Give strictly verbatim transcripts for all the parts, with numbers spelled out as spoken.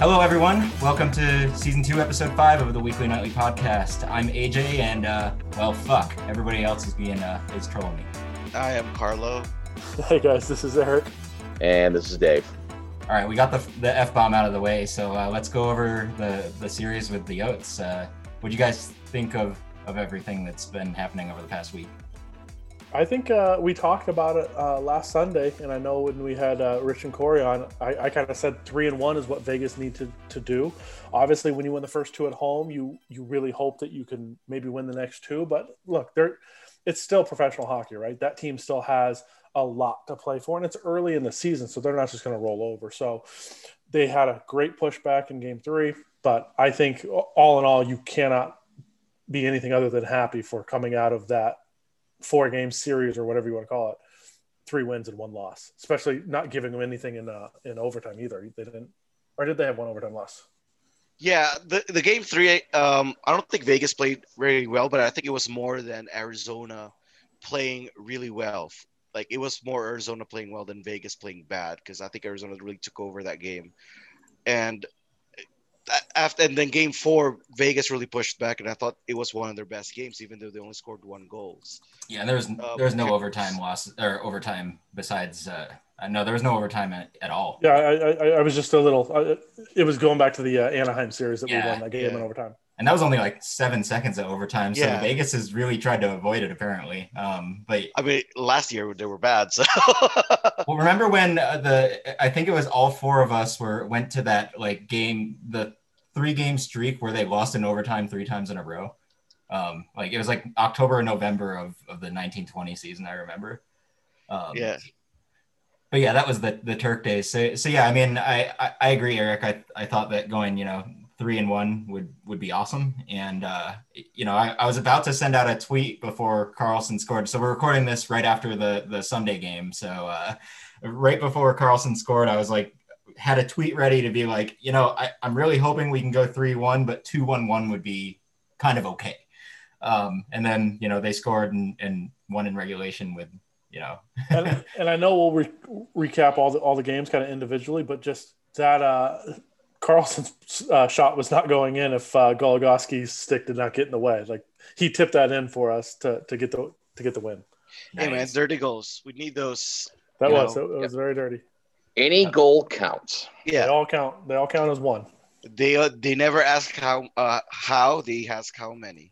Hello, everyone. Welcome to season two, episode five of the Weekly Nightly Podcast. I'm A J, and uh, well, fuck, everybody else is being uh, is trolling me. I am Carlo. Hey guys, this is Eric. And this is Dave. All right, we got the the f bomb out of the way, so uh, let's go over the the series with the Yotes. Uh, what do you guys think of of everything that's been happening over the past week? I think uh, we talked about it uh, last Sunday, and I know when we had uh, Rich and Corey on, I, I kind of said three and one is what Vegas need to, to do. Obviously, when you win the first two at home, you you really hope that you can maybe win the next two. But look, they're it's still professional hockey, right? That team still has a lot to play for, and it's early in the season, so they're not just going to roll over. So they had a great pushback in game three, but I think all in all, you cannot be anything other than happy for coming out of that four game series or whatever you want to call it, three wins and one loss, especially not giving them anything in uh, in overtime either. They didn't, or did they have one overtime loss? Yeah, the the game three. Um, I don't think Vegas played very well, but I think it was more than Arizona playing really well. Like it was more Arizona playing well than Vegas playing bad, because I think Arizona really took over that game. And after and then game four, Vegas really pushed back, and I thought it was one of their best games, even though they only scored one goals. Yeah, and there was Um, there was no overtime loss or overtime besides. Uh, no, there was no overtime at, at all. Yeah, I, I, I was just a little. I, it was going back to the uh, Anaheim series that Yeah, we won that game yeah. in overtime. And that was only like seven seconds of overtime. So Yeah. Vegas has really tried to avoid it, apparently. Um, but I mean, last year they were bad, so well, remember when uh, the I think it was all four of us were went to that like game, the three game streak where they lost in overtime three times in a row. Um, like it was like October or November of, of the nineteen twenty season, I remember. Um, yeah. But yeah, that was the the Turk days. So so yeah, I mean, I I, I agree, Eric. I I thought that going, you know, three and one would would be awesome. And uh, you know, I, I was about to send out a tweet before Carlson scored. So we're recording this right after the the Sunday game. So uh, right before Carlson scored, I was like, had a tweet ready to be like, you know, I, I'm really hoping we can go three one, but two one one would be kind of okay. Um, and then, you know, they scored and, and won in regulation with, you know. and, and I know we'll re- recap all the all the games kind of individually, but just that uh, Carlson's uh, shot was not going in if uh, Goligoski's stick did not get in the way. Like he tipped that in for us to to get the to get the win. Hey man, Nice. dirty goals. We need those. That You was know, it was very dirty. Any goal counts. They Yeah, all count. They all count as one. they uh, they never ask how uh how they ask how many.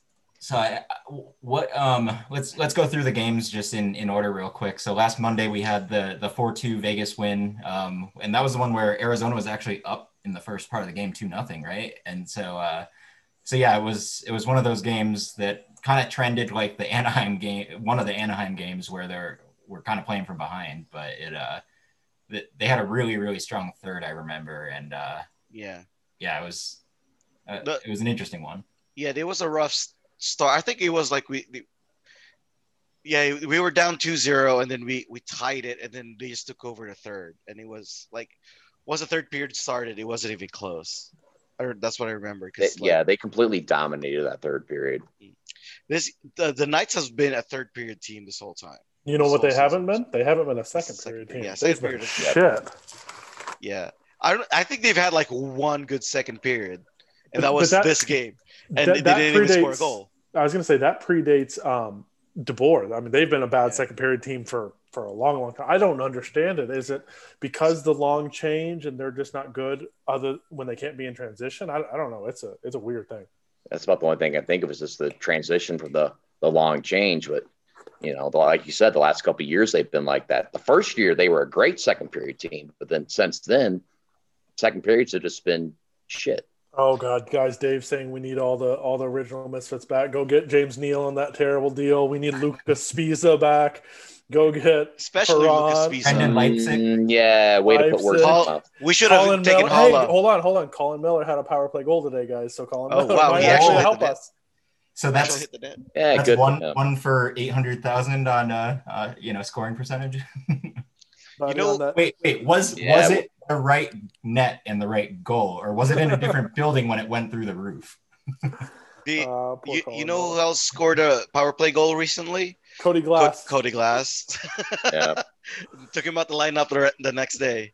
So I, what um let's let's go through the games just in, in order real quick. So last Monday we had the the four two Vegas win, um and that was the one where Arizona was actually up in the first part of the game two nothing, right? And so uh so yeah, it was it was one of those games that kind of trended like the Anaheim game, one of the Anaheim games where they're we're kind of playing from behind, but it uh they had a really really strong third, I remember, and uh Yeah, yeah, it was uh, The- it was an interesting one. yeah. There was a rough s- start. I think it was like we. the- Yeah, we were down two zero, and then we, we tied it, and then they just took over the third. And it was like, once the third period started, it wasn't even close. Or that's what I remember. They- Cause like, yeah, they completely dominated that third period. this the, the Knights has been a third period team this whole time. You know what So- they so- haven't been? They haven't been a second Second period period, team. yeah, They've second been period shit. Yeah, I don't. I think they've had like one good second period, and But- that but was that- this game, and that- they that didn't even score a predates- goal. I was going to say that predates um, DeBoer. I mean, they've been a bad Yeah. second period team for, for a long, long time. I don't understand it. Is it because the long change and they're just not good other when they can't be in transition? I, I don't know. It's a it's a weird thing. That's about the only thing I think of is just the transition from the, the long change. But, you know, the, like you said, the last couple of years they've been like that. The first year they were a great second period team, but then since then, second periods have just been shit. Oh God, guys! Dave saying we need all the all the original Misfits back. Go get James Neal on that terrible deal. We need Lucas Spiza back. Go get Especially Perron. Lucas Spiza. Brendan Leipzig. Mm, yeah, way to put words in Leipzig. my mouth. We should have Colin taken Miller. Hey, Holla. hold on, hold on. Colin Miller had a power play goal today, guys. So Colin Oh, Miller wow, might he actually actually hit help the net. us. So Actually that's hit the net. Yeah, that's good. one Yeah. one for eight hundred thousand on uh, uh you know scoring percentage. Buddy, know- on that. wait wait was Yeah. was it the right net and the right goal, or was it in a different building when it went through the roof? The, Uh, poor you, Colin you know Miller. who else scored a power play goal recently? Cody Co- Glass. Cody Glass. Yeah. Took him out the lineup the, the next day.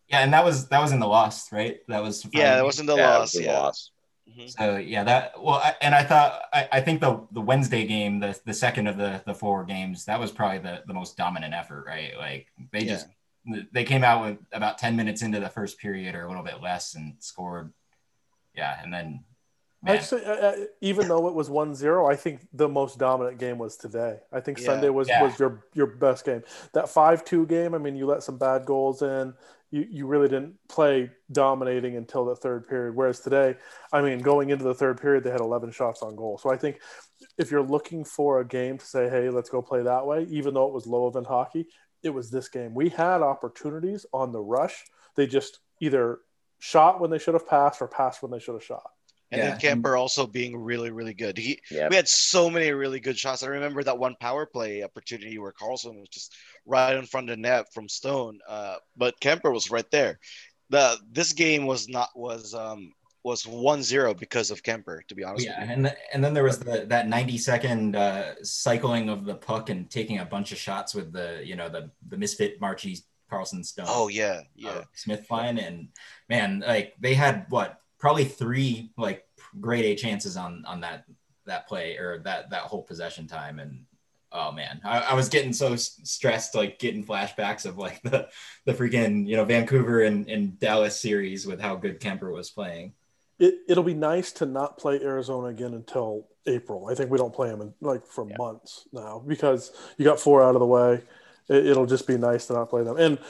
Yeah, and that was that was in the loss, right? That was Yeah, that Friday. wasn't the Yeah, it was loss. a Yeah. loss. Mhm. So yeah, that well, I, and I thought I, I think the the Wednesday game, the the second of the the four games, that was probably the the most dominant effort, right? Like they Yeah. just they came out with about ten minutes into the first period or a little bit less and scored. Yeah, and then I'd man, say, uh, uh, even though it was one zero, I think the most dominant game was today. I think Sunday Yeah. was, yeah, was your your best game. That five two game, I mean, you let some bad goals in. You, you really didn't play dominating until the third period. Whereas today, I mean, going into the third period, they had eleven shots on goal. So I think if you're looking for a game to say, hey, let's go play that way, even though it was low event hockey, it was this game. We had opportunities on the rush. They just either shot when they should have passed or passed when they should have shot. And then yeah, Kemper also being really, really good. He Yeah. We had so many really good shots. I remember that one power play opportunity where Carlson was just right in front of the net from Stone. Uh, but Kemper was right there. The this game was not was um was one zero because of Kemper, to be honest yeah, with you. and the, and then there was the that ninety second uh, cycling of the puck and taking a bunch of shots with the you know the the misfit Marchie Carlson Stone. Oh yeah, uh, yeah. Smith line, and man, like they had what probably three like grade A chances on on that that play or that that whole possession time, and oh man, I, I was getting so stressed, like getting flashbacks of like the the freaking you know Vancouver and, and Dallas series with how good Kemper was playing. It, it'll be nice to not play Arizona again until April. I think we don't play them in, like for Yeah. months now because you got four out of the way. It, it'll just be nice to not play them. And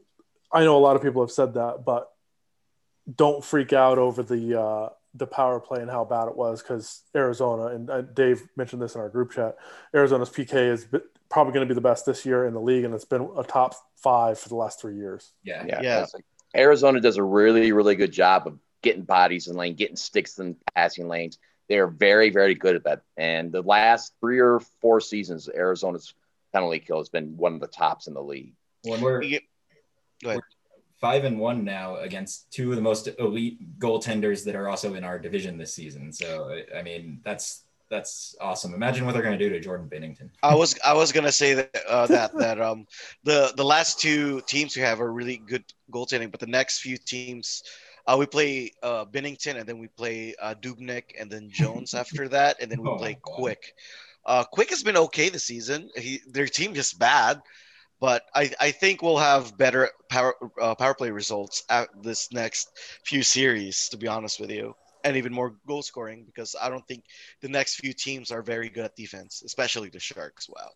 I know a lot of people have said that, but don't freak out over the uh, the power play and how bad it was because Arizona and uh, Dave mentioned this in our group chat. Arizona's P K is probably going to be the best this year in the league, and it's been a top five for the last three years. Yeah, Yeah. Yeah. It's like Arizona does a really, really good job of getting bodies in lane, getting sticks in passing lanes. They're very, very good at that. And the last three or four seasons, Arizona's penalty kill has been one of the tops in the league. when we're Yeah. Go ahead. five and one now against two of the most elite goaltenders that are also in our division this season. So I mean that's that's awesome. Imagine what they're going to do to Jordan Binnington. I was I was gonna say that uh, that that um the the last two teams we have are really good goaltending, but the next few teams, uh, we play uh, Bennington and then we play uh, Dubnik and then Jones after that, and then we Oh play my God. Quick. Uh, Quick has been okay this season. He their team just bad, but I, I think we'll have better power uh, power play results at this next few series. To be honest with you. And even more goal scoring because I don't think the next few teams are very good at defense, especially the Sharks. Wow.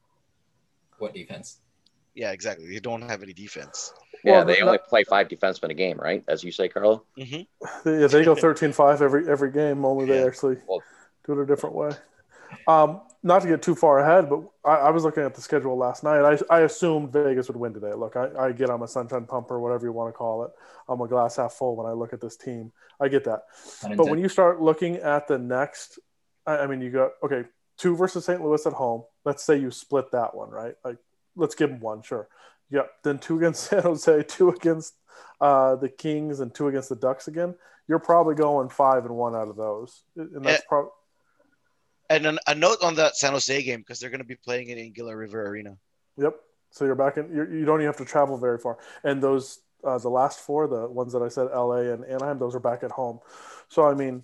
What defense? Yeah, exactly. They don't have any defense. Yeah, Well, they the- only play five defensemen a game, right? As you say, Carlo. hmm Yeah, they go thirteen five every every game. Only they Yeah. actually Well- do it a different way. Um, not to get too far ahead, but I, I was looking at the schedule last night. I, I assumed Vegas would win today. Look, I, I get I'm a sunshine pumper, whatever you want to call it. I'm a glass half full when I look at this team. I get that. But when you start looking at the next, I, I mean, you got okay, two versus Saint Louis at home. Let's say you split that one, right? Like, let's give them one, sure. Yeah, then two against San Jose, two against uh, the Kings, and two against the Ducks again. You're probably going five and one out of those, and that's Eh. probably. And an, a note on that San Jose game because they're going to be playing it in Gila River Arena. Yep. So you're back in. You're, you don't even have to travel very far. And those, uh, the last four, the ones that I said, L A and Anaheim, those are back at home. So I mean,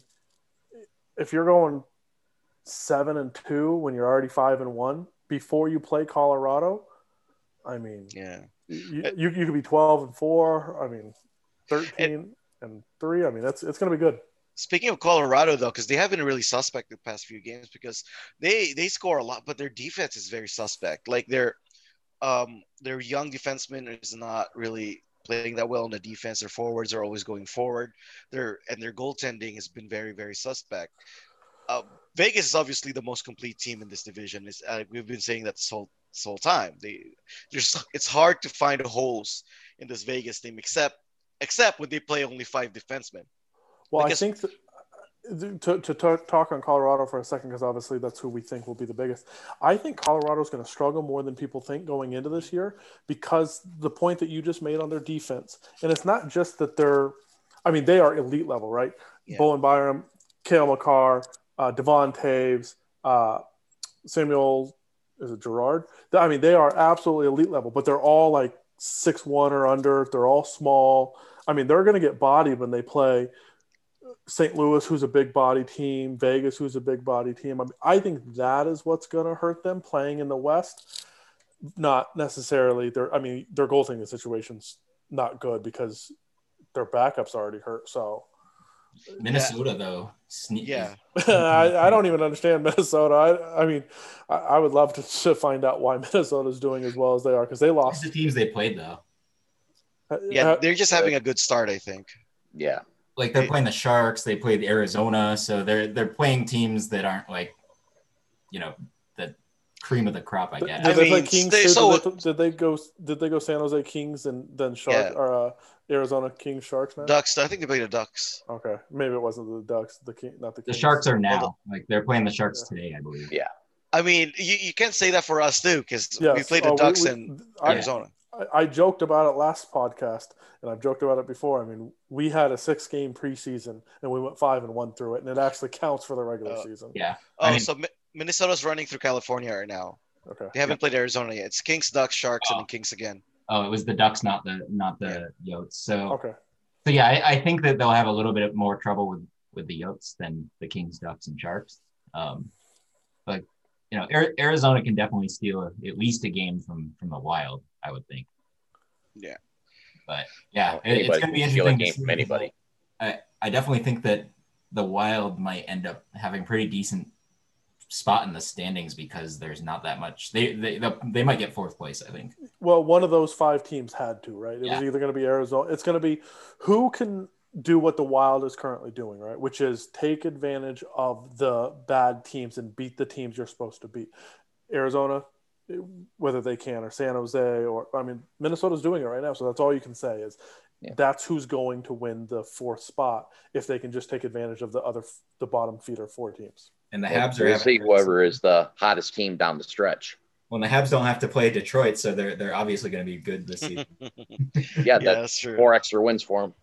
if you're going seven and two when you're already five and one before you play Colorado, I mean, Yeah. you you, you could be twelve and four. I mean, thirteen and three. I mean, that's it's going to be good. Speaking of Colorado, though, because they have been really suspect the past few games because they they score a lot, but their defense is very suspect. Like their um their young defenseman is not really playing that well in the defense. Their forwards are always going forward. Their and their goaltending has been very very suspect. Uh, Vegas is obviously the most complete team in this division. Is uh, we've been saying that this whole this whole time. They there's it's hard to find holes in this Vegas team except except when they play only five defensemen. Well, Because- I think that, to, to talk, talk on Colorado for a second, because obviously that's who we think will be the biggest. I think Colorado is going to struggle more than people think going into this year because the point that you just made on their defense, and it's not just that they're, I mean, they are elite level, right? Yeah. Bowen Byram, Cale Makar, uh, Devon Taves, uh, Samuel, is it Gerard? I mean, they are absolutely elite level, but they're all like six one or under. They're all small. I mean, they're going to get bodied when they play Saint Louis, who's a big body team, Vegas, who's a big body team. I mean, I think that is what's going to hurt them playing in the West. Not necessarily their. I mean, their goaltending situation's not good because their backup's already hurt. So Minnesota, yeah. though, sneaky. Yeah, I, I don't even understand Minnesota. I, I mean, I, I would love to, to find out why Minnesota's doing as well as they are because they lost the teams they played though. Yeah, they're just having a good start, I think. Yeah, like they're playing the Sharks. They played Arizona, so they're they're playing teams that aren't like, you know, the cream of the crop. I guess. Did, did I they mean, play Kings? they, Too? so, did, they, did they go? Did they go San Jose Kings and then Shark yeah. or uh, Arizona Kings Sharks now? Ducks. I think they played the Ducks. Okay, maybe it wasn't the Ducks. The King, not the Kings. The Sharks are now Well, like they're playing the Sharks yeah. today, I believe. yeah. I mean, you, you can't say that for us too because Yes. we played the Oh, we- Ducks we- in I- Arizona. I, I joked about it last podcast, and I've joked about it before. I mean, we had a six-game preseason, and we went five and one through it, and it actually counts for the regular Oh. season. Yeah. Oh, I mean, so Mi- Minnesota's running through California right now. Okay. They haven't played Arizona yet. It's Kings, Ducks, Sharks, Oh. and then Kings again. oh, it was the Ducks, not the not the Yeah. Yotes. So Okay. so yeah, I, I think that they'll have a little bit more trouble with with the Yotes than the Kings, Ducks, and Sharks. Um, but you know, Ari- Arizona can definitely steal a, at least a game from from the Wild, I would think. Yeah. But yeah, it, it's Anybody going to be can steal a interesting to game see. from anybody. I, I definitely think that the Wild might end up having pretty decent spot in the standings because there's not that much. They they they might get fourth place, I think. Well, one of those five teams had to, right? It Yeah. was either going to be Arizona. It's going to be who can do what the Wild is currently doing, right? Which is take advantage of the bad teams and beat the teams you're supposed to beat. Arizona, whether they can, or San Jose, or I mean, Minnesota's doing it right now. So that's all you can say is Yeah. that's who's going to win the fourth spot if they can just take advantage of the other, the bottom feeder four teams. And the Well, Habs are we'll having see whoever is the hottest team down the stretch. Well, the Habs don't have to play Detroit, so they're they're obviously going to be good this season. Yeah, Yeah, that's that's true. four extra wins for them.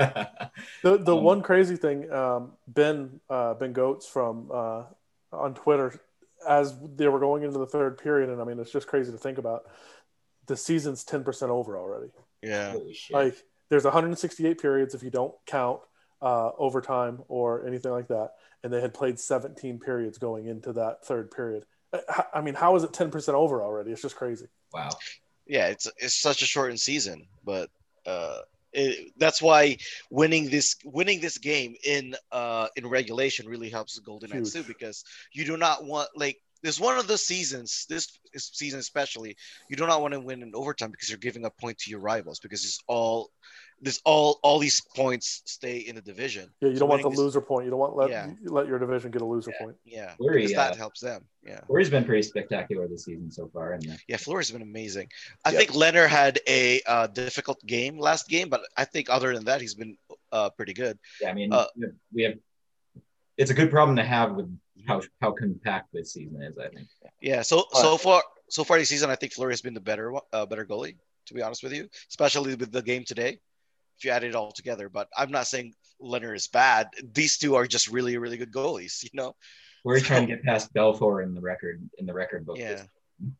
The the Um, one crazy thing, um, Ben uh, Ben Goats from uh, on Twitter, as they were going into the third period, and I mean it's just crazy to think about. The season's ten percent over already. Yeah. Holy shit. Like there's one hundred sixty-eight periods if you don't count uh, overtime or anything like that, and they had played seventeen periods going into that third period. I, I mean, how is it ten percent over already? It's just crazy. Wow. Yeah, it's it's such a shortened season, but uh, it, that's why winning this winning this game in uh, in regulation really helps the Golden Knights too, Huge. because you do not want like there's one of the seasons this season especially you do not want to win in overtime because you're giving a point to your rivals because it's all this all all these points stay in the division. Yeah, you So don't want the winning this- loser point. You don't want let Yeah. you let your division get a loser Yeah, point. yeah, Fleury, because that uh, helps them. Yeah. Fleury's been pretty spectacular this season so far, and Yeah, Fleury's been amazing. I Yep. think Leonard had a uh, difficult game last game, but I think other than that, he's been uh, pretty good. yeah, I mean, Uh, we have, we have. It's a good problem to have with how how compact this season is. I think. Yeah, so Uh, so far so far this season, I think Fleury has been the better one- uh, better goalie. To be honest with you, especially with the game today, if you add it all together. But I'm not saying Leonard is bad. These two are just really really good goalies. You know. We're trying to get past Belfour in the record in the record book. Yeah.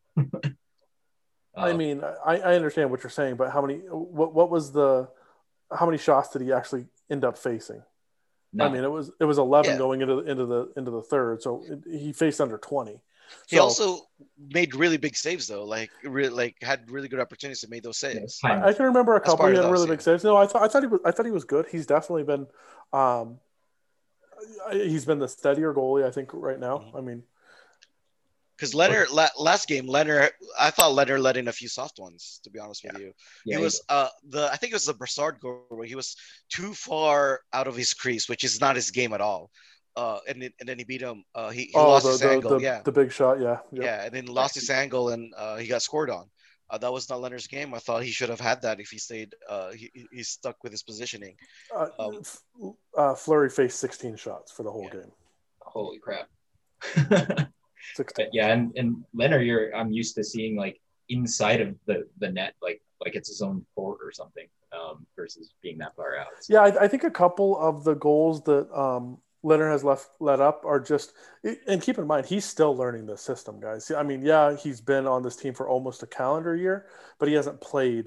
I Uh, mean, I, I understand what you're saying, but how many? What what was the? How many shots did he actually end up facing? no. I mean, it was it was eleven Yeah. going into the, into the into the third, so it, he faced under twenty. He So, also made really big saves though. Like really like had really good opportunities to make those Yeah, saves. it's fine. I, I can remember a That's couple part he of had those, really yeah. big saves. No, I thought I thought he was I thought he was good. He's definitely been, um, he's been the steadier goalie I think right now. Mhm. I mean, Because Leonard la- last game, Leonard, I thought Leonard let in a few soft ones. To be honest with you, Yeah, he was uh the I think it was the Brassard goal where he was too far out of his crease, which is not his game at all. Uh, and then, and then he beat him. Uh, he, he oh, lost the his the, angle. the, yeah, the big shot, yeah, yep. yeah, and then lost his angle, and uh, he got scored on. Uh, that was not Leonard's game. I thought he should have had that if he stayed. Uh, he he- he's stuck with his positioning. Uh, Um, F- uh, Fleury faced sixteen shots for the whole Yeah. game. Holy crap. sixteen. But yeah, and, and Leonard, you're I'm used to seeing like inside of the, the net, like like it's his own fort or something, um, versus being that far out. So, Yeah, I, I think a couple of the goals that um, Leonard has left let up are just, and keep in mind he's still learning the system, guys. I mean, yeah, he's been on this team for almost a calendar year, but he hasn't played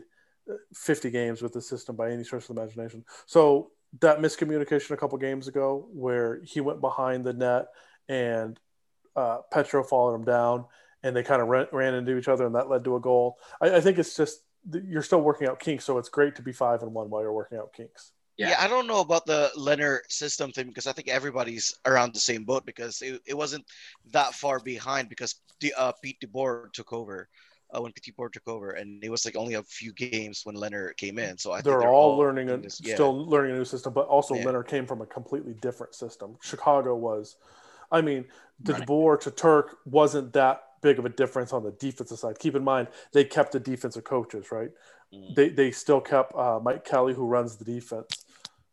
fifty games with the system by any stretch of the imagination. So that miscommunication a couple games ago where he went behind the net and uh, Petro followed him down and they kind of ran, ran into each other and that led to a goal. I, I think it's just you're still working out kinks, so it's great to be five and one while you're working out kinks. Yeah. yeah, I don't know about the Leonard system thing because I think everybody's around the same boat because it, it wasn't that far behind because the, uh, Pete DeBoer took over. Uh, when Pete DeBoer took over, and it was like only a few games when Leonard came in. So I they're, think they're all, all learning, a, this, yeah. still learning a new system, but also yeah. Leonard came from a completely different system. Chicago was, I mean, the right. DeBoer to Turk wasn't that big of a difference on the defensive side. Keep in mind, they kept the defensive coaches, right? Mm. They they still kept uh, Mike Kelly, who runs the defense.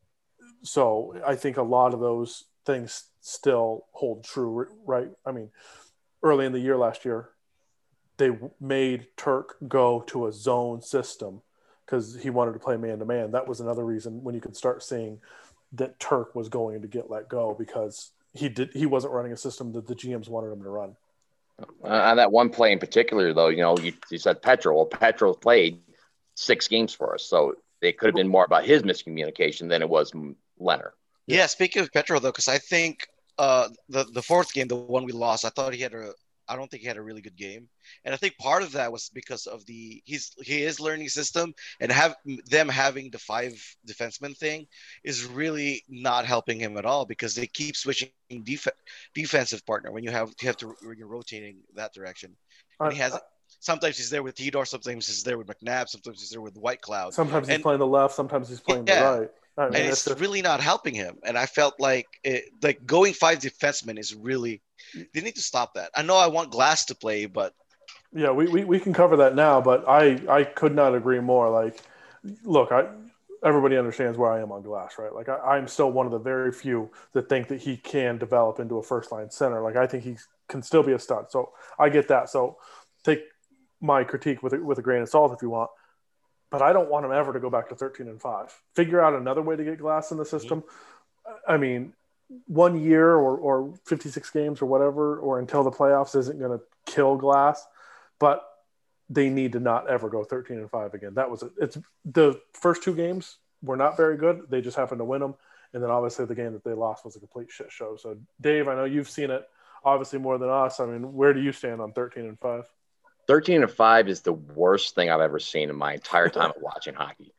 So I think a lot of those things still hold true, right? I mean, early in the year last year, they made Turk go to a zone system because he wanted to play man-to-man. That was another reason when you could start seeing that Turk was going to get let go because he did he wasn't running a system that the G Ms wanted him to run. Uh, on that one play in particular, though, you know, you, you said Petro. Well, Petro played six games for us, so it could have been more about his miscommunication than it was Leonard. Yeah, yeah speaking of Petro, though, because I think uh, the, the fourth game, the one we lost, I thought he had a I don't think he had a really good game. And I think part of that was because of the he's he is learning system and have them having the five defenseman thing is really not helping him at all because they keep switching def- defensive partner when you have you have to when you're rotating that direction. And he has uh, sometimes he's there with Theodore, sometimes he's there with McNabb, sometimes he's there with White Cloud. Sometimes and, he's playing the left, sometimes he's playing yeah, the right. I mean, and it's just... really not helping him. And I felt like it, like going five defensemen is really they need to stop that. I know I want Glass to play, but yeah, we, we, we can cover that now. But I, I could not agree more. Like, look, I everybody understands where I am on Glass, right? Like, I, I'm still one of the very few that think that he can develop into a first line center. Like, I think he can still be a stud. So I get that. So take my critique with with a grain of salt if you want. But I don't want him ever to go back to thirteen and five. Figure out another way to get Glass in the system. Mm-hmm. I mean, one year or, or fifty-six games or whatever, or until the playoffs isn't going to kill Glass, but they need to not ever go thirteen and five again. That was it. It's the first two games were not very good. They just happened to win them. And then obviously the game that they lost was a complete shit show. So Dave, I know you've seen it obviously more than us. I mean, where do you stand on thirteen and five? thirteen and five is the worst thing I've ever seen in my entire time of watching hockey.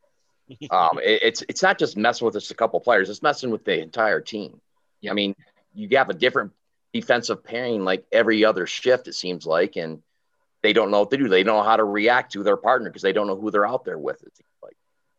Um, it, it's it's not just messing with just a couple players; it's messing with the entire team. I mean, you have a different defensive pairing like every other shift, it seems like, and they don't know what to do. They don't know how to react to their partner because they don't know who they're out there with. It seems like.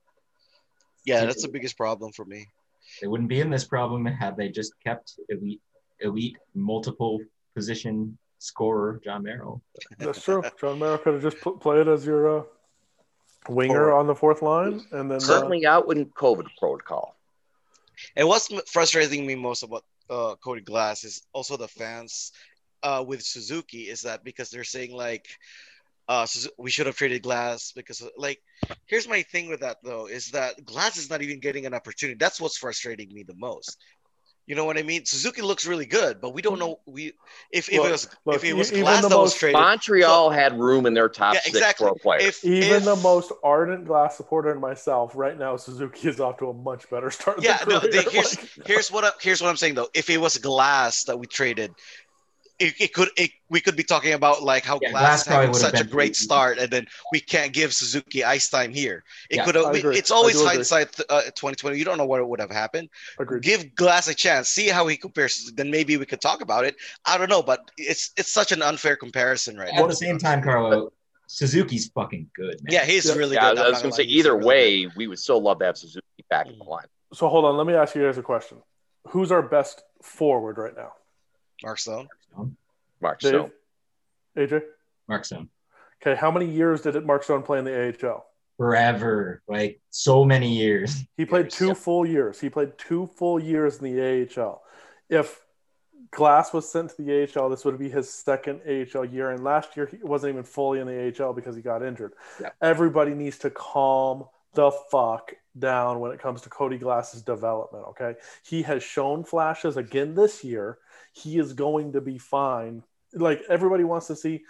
Yeah, that's the biggest problem for me. They wouldn't be in this problem had they just kept elite, elite multiple position scorer John Merrill. That's true. John Merrill could have just put, played as your uh, winger on the fourth line, and then certainly uh, out in COVID protocol. And what's frustrating me most about uh, Cody Glass is also the fans uh, with Suzuki is that because they're saying like uh, we should have traded Glass because like here's my thing with that though is that Glass is not even getting an opportunity. That's what's frustrating me the most. You know what I mean? Suzuki looks really good, but we don't know we if, if look, it was look, if it was even Glass the that most, was traded. Montreal so, had room in their top yeah, six exactly. for a player. If, even if, the most ardent Glass supporter and myself, right now Suzuki is off to a much better start. Yeah, no. They, here's like, here's what I, here's what I'm saying though. If it was Glass that we traded. It, it could it, we could be talking about like how yeah, Glass is having such a great easy. start and then we can't give Suzuki ice time here. It yeah, could have it's always hindsight uh, twenty twenty. You don't know what would have happened. Agreed. Give Glass a chance, see how he compares. Then maybe we could talk about it. I don't know, but it's it's such an unfair comparison right At now. At the same time, Carlo, Suzuki's fucking good, man. Yeah, he's yeah. really yeah, good. I was going to say either really way, good. we would still love to have Suzuki back mm-hmm. in the line. So hold on, let me ask you guys a question. Who's our best forward right now? Mark Stone. Mark Dave? Stone. A J? Mark Stone. Okay, how many years did it Mark Stone play in the A H L? Forever, like so many years. He played years. two Yep. full years. He played two full years in the A H L. If Glass was sent to the A H L, this would be his second A H L year. And last year, he wasn't even fully in the A H L because he got injured. Yep. Everybody needs to calm the fuck down when it comes to Cody Glass's development, okay? He has shown flashes again this year. He is going to be fine. Like, everybody wants to see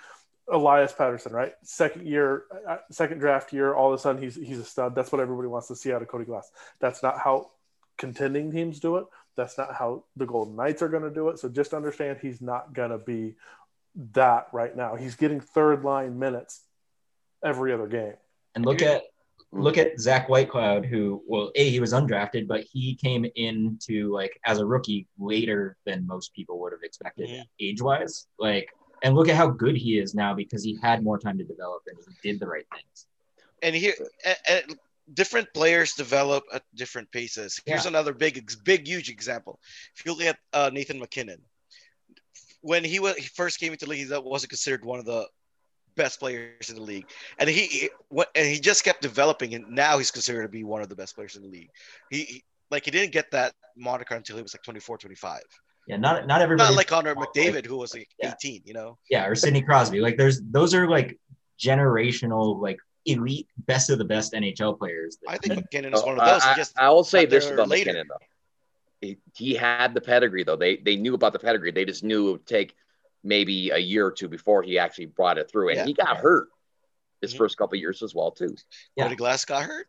Elias Patterson, right? Second year, uh, second draft year, all of a sudden he's he's a stud. That's what everybody wants to see out of Cody Glass. That's not how contending teams do it. That's not how the Golden Knights are going to do it. So just understand he's not going to be that right now. He's getting third line minutes every other game. And look at look at Zach Whitecloud, who, well, A, he was undrafted, but he came into, like, as a rookie later than most people would have expected mm-hmm. age-wise. Like, and look at how good he is now because he had more time to develop and he did the right things. And here, uh, different players develop at different paces. Here's yeah. another big, big, huge example. If you look at uh, Nathan McKinnon, when he, was, he first came into the league, that wasn't considered one of the best players in the league, and he, he and he just kept developing, and now he's considered to be one of the best players in the league. He, he like he didn't get that moniker until he was like twenty-four, twenty-five. Yeah, not not everybody. Not like Connor McDavid, who was like yeah. eighteen, you know. Yeah, or Sidney Crosby. Like there's those are like generational, like elite, best of the best N H L players. I think McKinnon is one of those. I, just I will say this about later. McKinnon though. He, he had the pedigree though. They they knew about the pedigree. They just knew it would take maybe a year or two before he actually brought it through, and yeah. he got hurt his mm-hmm. first couple of years as well too. Yeah. Cody Glass got hurt.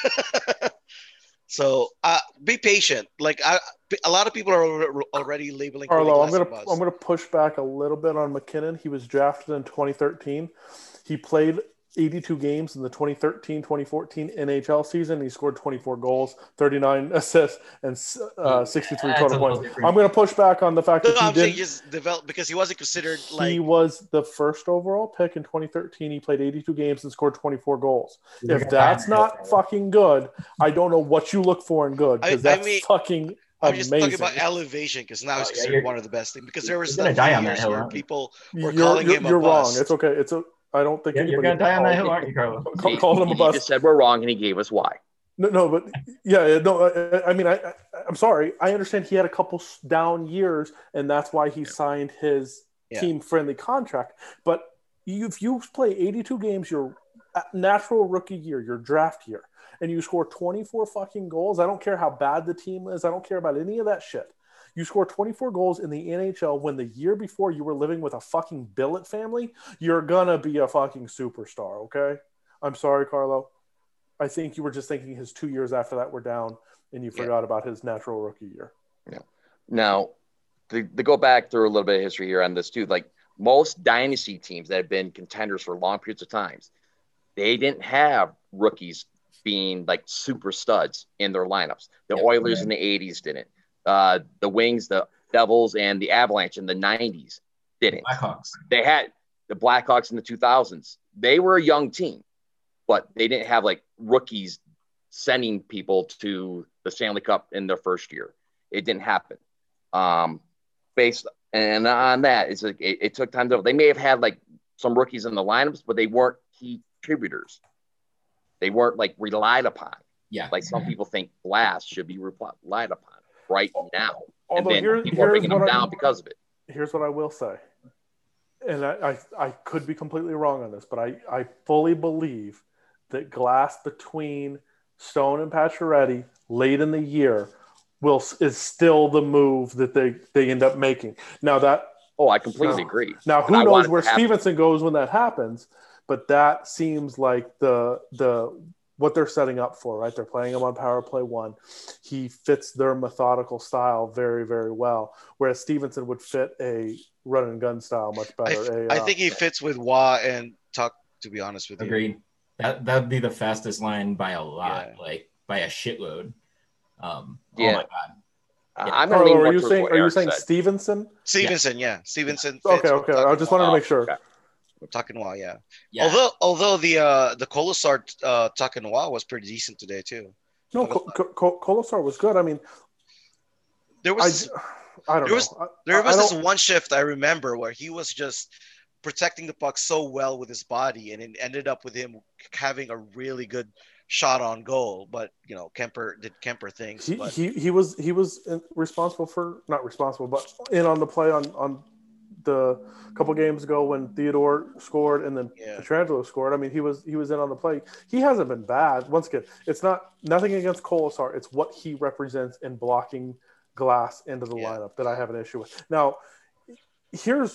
So uh, be patient. Like I, a lot of people are already labeling. Carlo, I'm gonna I'm gonna push back a little bit on McKinnon. He was drafted in twenty thirteen. He played eighty-two games in the twenty thirteen twenty fourteen N H L season. He scored twenty-four goals, thirty-nine assists, and uh, sixty-three total points. I'm going to push back on the fact no, that he I'm didn't. He just developed because he wasn't considered like. He was the first overall pick in twenty thirteen. He played eighty-two games and scored twenty-four goals. If that's not fucking good, I don't know what you look for in good because that's I mean, fucking. I'm Amazing. just talking about elevation because now he's considered yeah, one of the best things. Because there was a die on that hill, where people were you're, calling you're, him a You're bust. wrong. It's okay. It's a. I don't think yeah, anybody. You're gonna die on that hill, aren't you, Carlo? Call, call him a bust. He just said we're wrong, and he gave us why. No, no, but yeah, no. I, I mean, I, I, I'm sorry. I understand he had a couple down years, and that's why he signed his yeah. team-friendly contract. But you, if you play eighty-two games, your natural rookie year, your draft year, and you score twenty-four fucking goals, I don't care how bad the team is. I don't care about any of that shit. You score twenty-four goals in the N H L when the year before you were living with a fucking billet family, you're gonna be a fucking superstar, okay? I'm sorry, Carlo. I think you were just thinking his two years after that were down and you forgot yeah. about his natural rookie year. Yeah. Now, to, to go back through a little bit of history here on this too, like most dynasty teams that have been contenders for long periods of times, they didn't have rookies being like super studs in their lineups. The yeah, Oilers yeah. in the eighties didn't. Uh, the Wings, the Devils, and the Avalanche in the nineties didn't. Blackhawks. They had the Blackhawks in the two thousands. They were a young team, but they didn't have like rookies sending people to the Stanley Cup in their first year. It didn't happen. Um, based and on that, it's like it, it took time to. They may have had like some rookies in the lineups, but they weren't key contributors. They weren't like relied upon. Yeah, like some people think Glass should be relied upon right now. Although and then here, people are bringing them I, down because of it. Here's what I will say, and I, I, I could be completely wrong on this, but I, I fully believe that Glass between Stone and Pacioretty late in the year will is still the move that they, they end up making. Now that oh, I completely now, agree. Now who knows where Stevenson goes when that happens, but that seems like the the what they're setting up for, right? They're playing him on power play one. He fits their methodical style very, very well, whereas Stevenson would fit a run and gun style much better. I, a, I think he fits with Wah and Tuck, to be honest with you. Agreed. That that'd be the fastest line by a lot, yeah. like by a shitload. Um, yeah. Oh my god! Yeah. I'm Carlo, are you saying? Are you saying said. Stevenson? Stevenson, yeah, yeah. Stevenson. Okay, okay. I just wanted to make sure. Okay. Tuck and Wah, yeah. yeah. Although although the uh, the Kolosar uh, Tuck and Wah was pretty decent today too. No, Kolosar was good. I mean, there was I, I don't there know. was there was this one shift I remember where he was just protecting the puck so well with his body, and it ended up with him having a really good shot on goal. But you know, Kemper did Kemper things. He but... he, he was he was responsible for not responsible, but in on the play on on the couple games ago when Theodore scored and then yeah. Pietrangelo scored. I mean, he was he was in on the play. He hasn't been bad. Once again, it's not nothing against Kolosar. It's what he represents in blocking Glass into the yeah. lineup that I have an issue with. Now, here's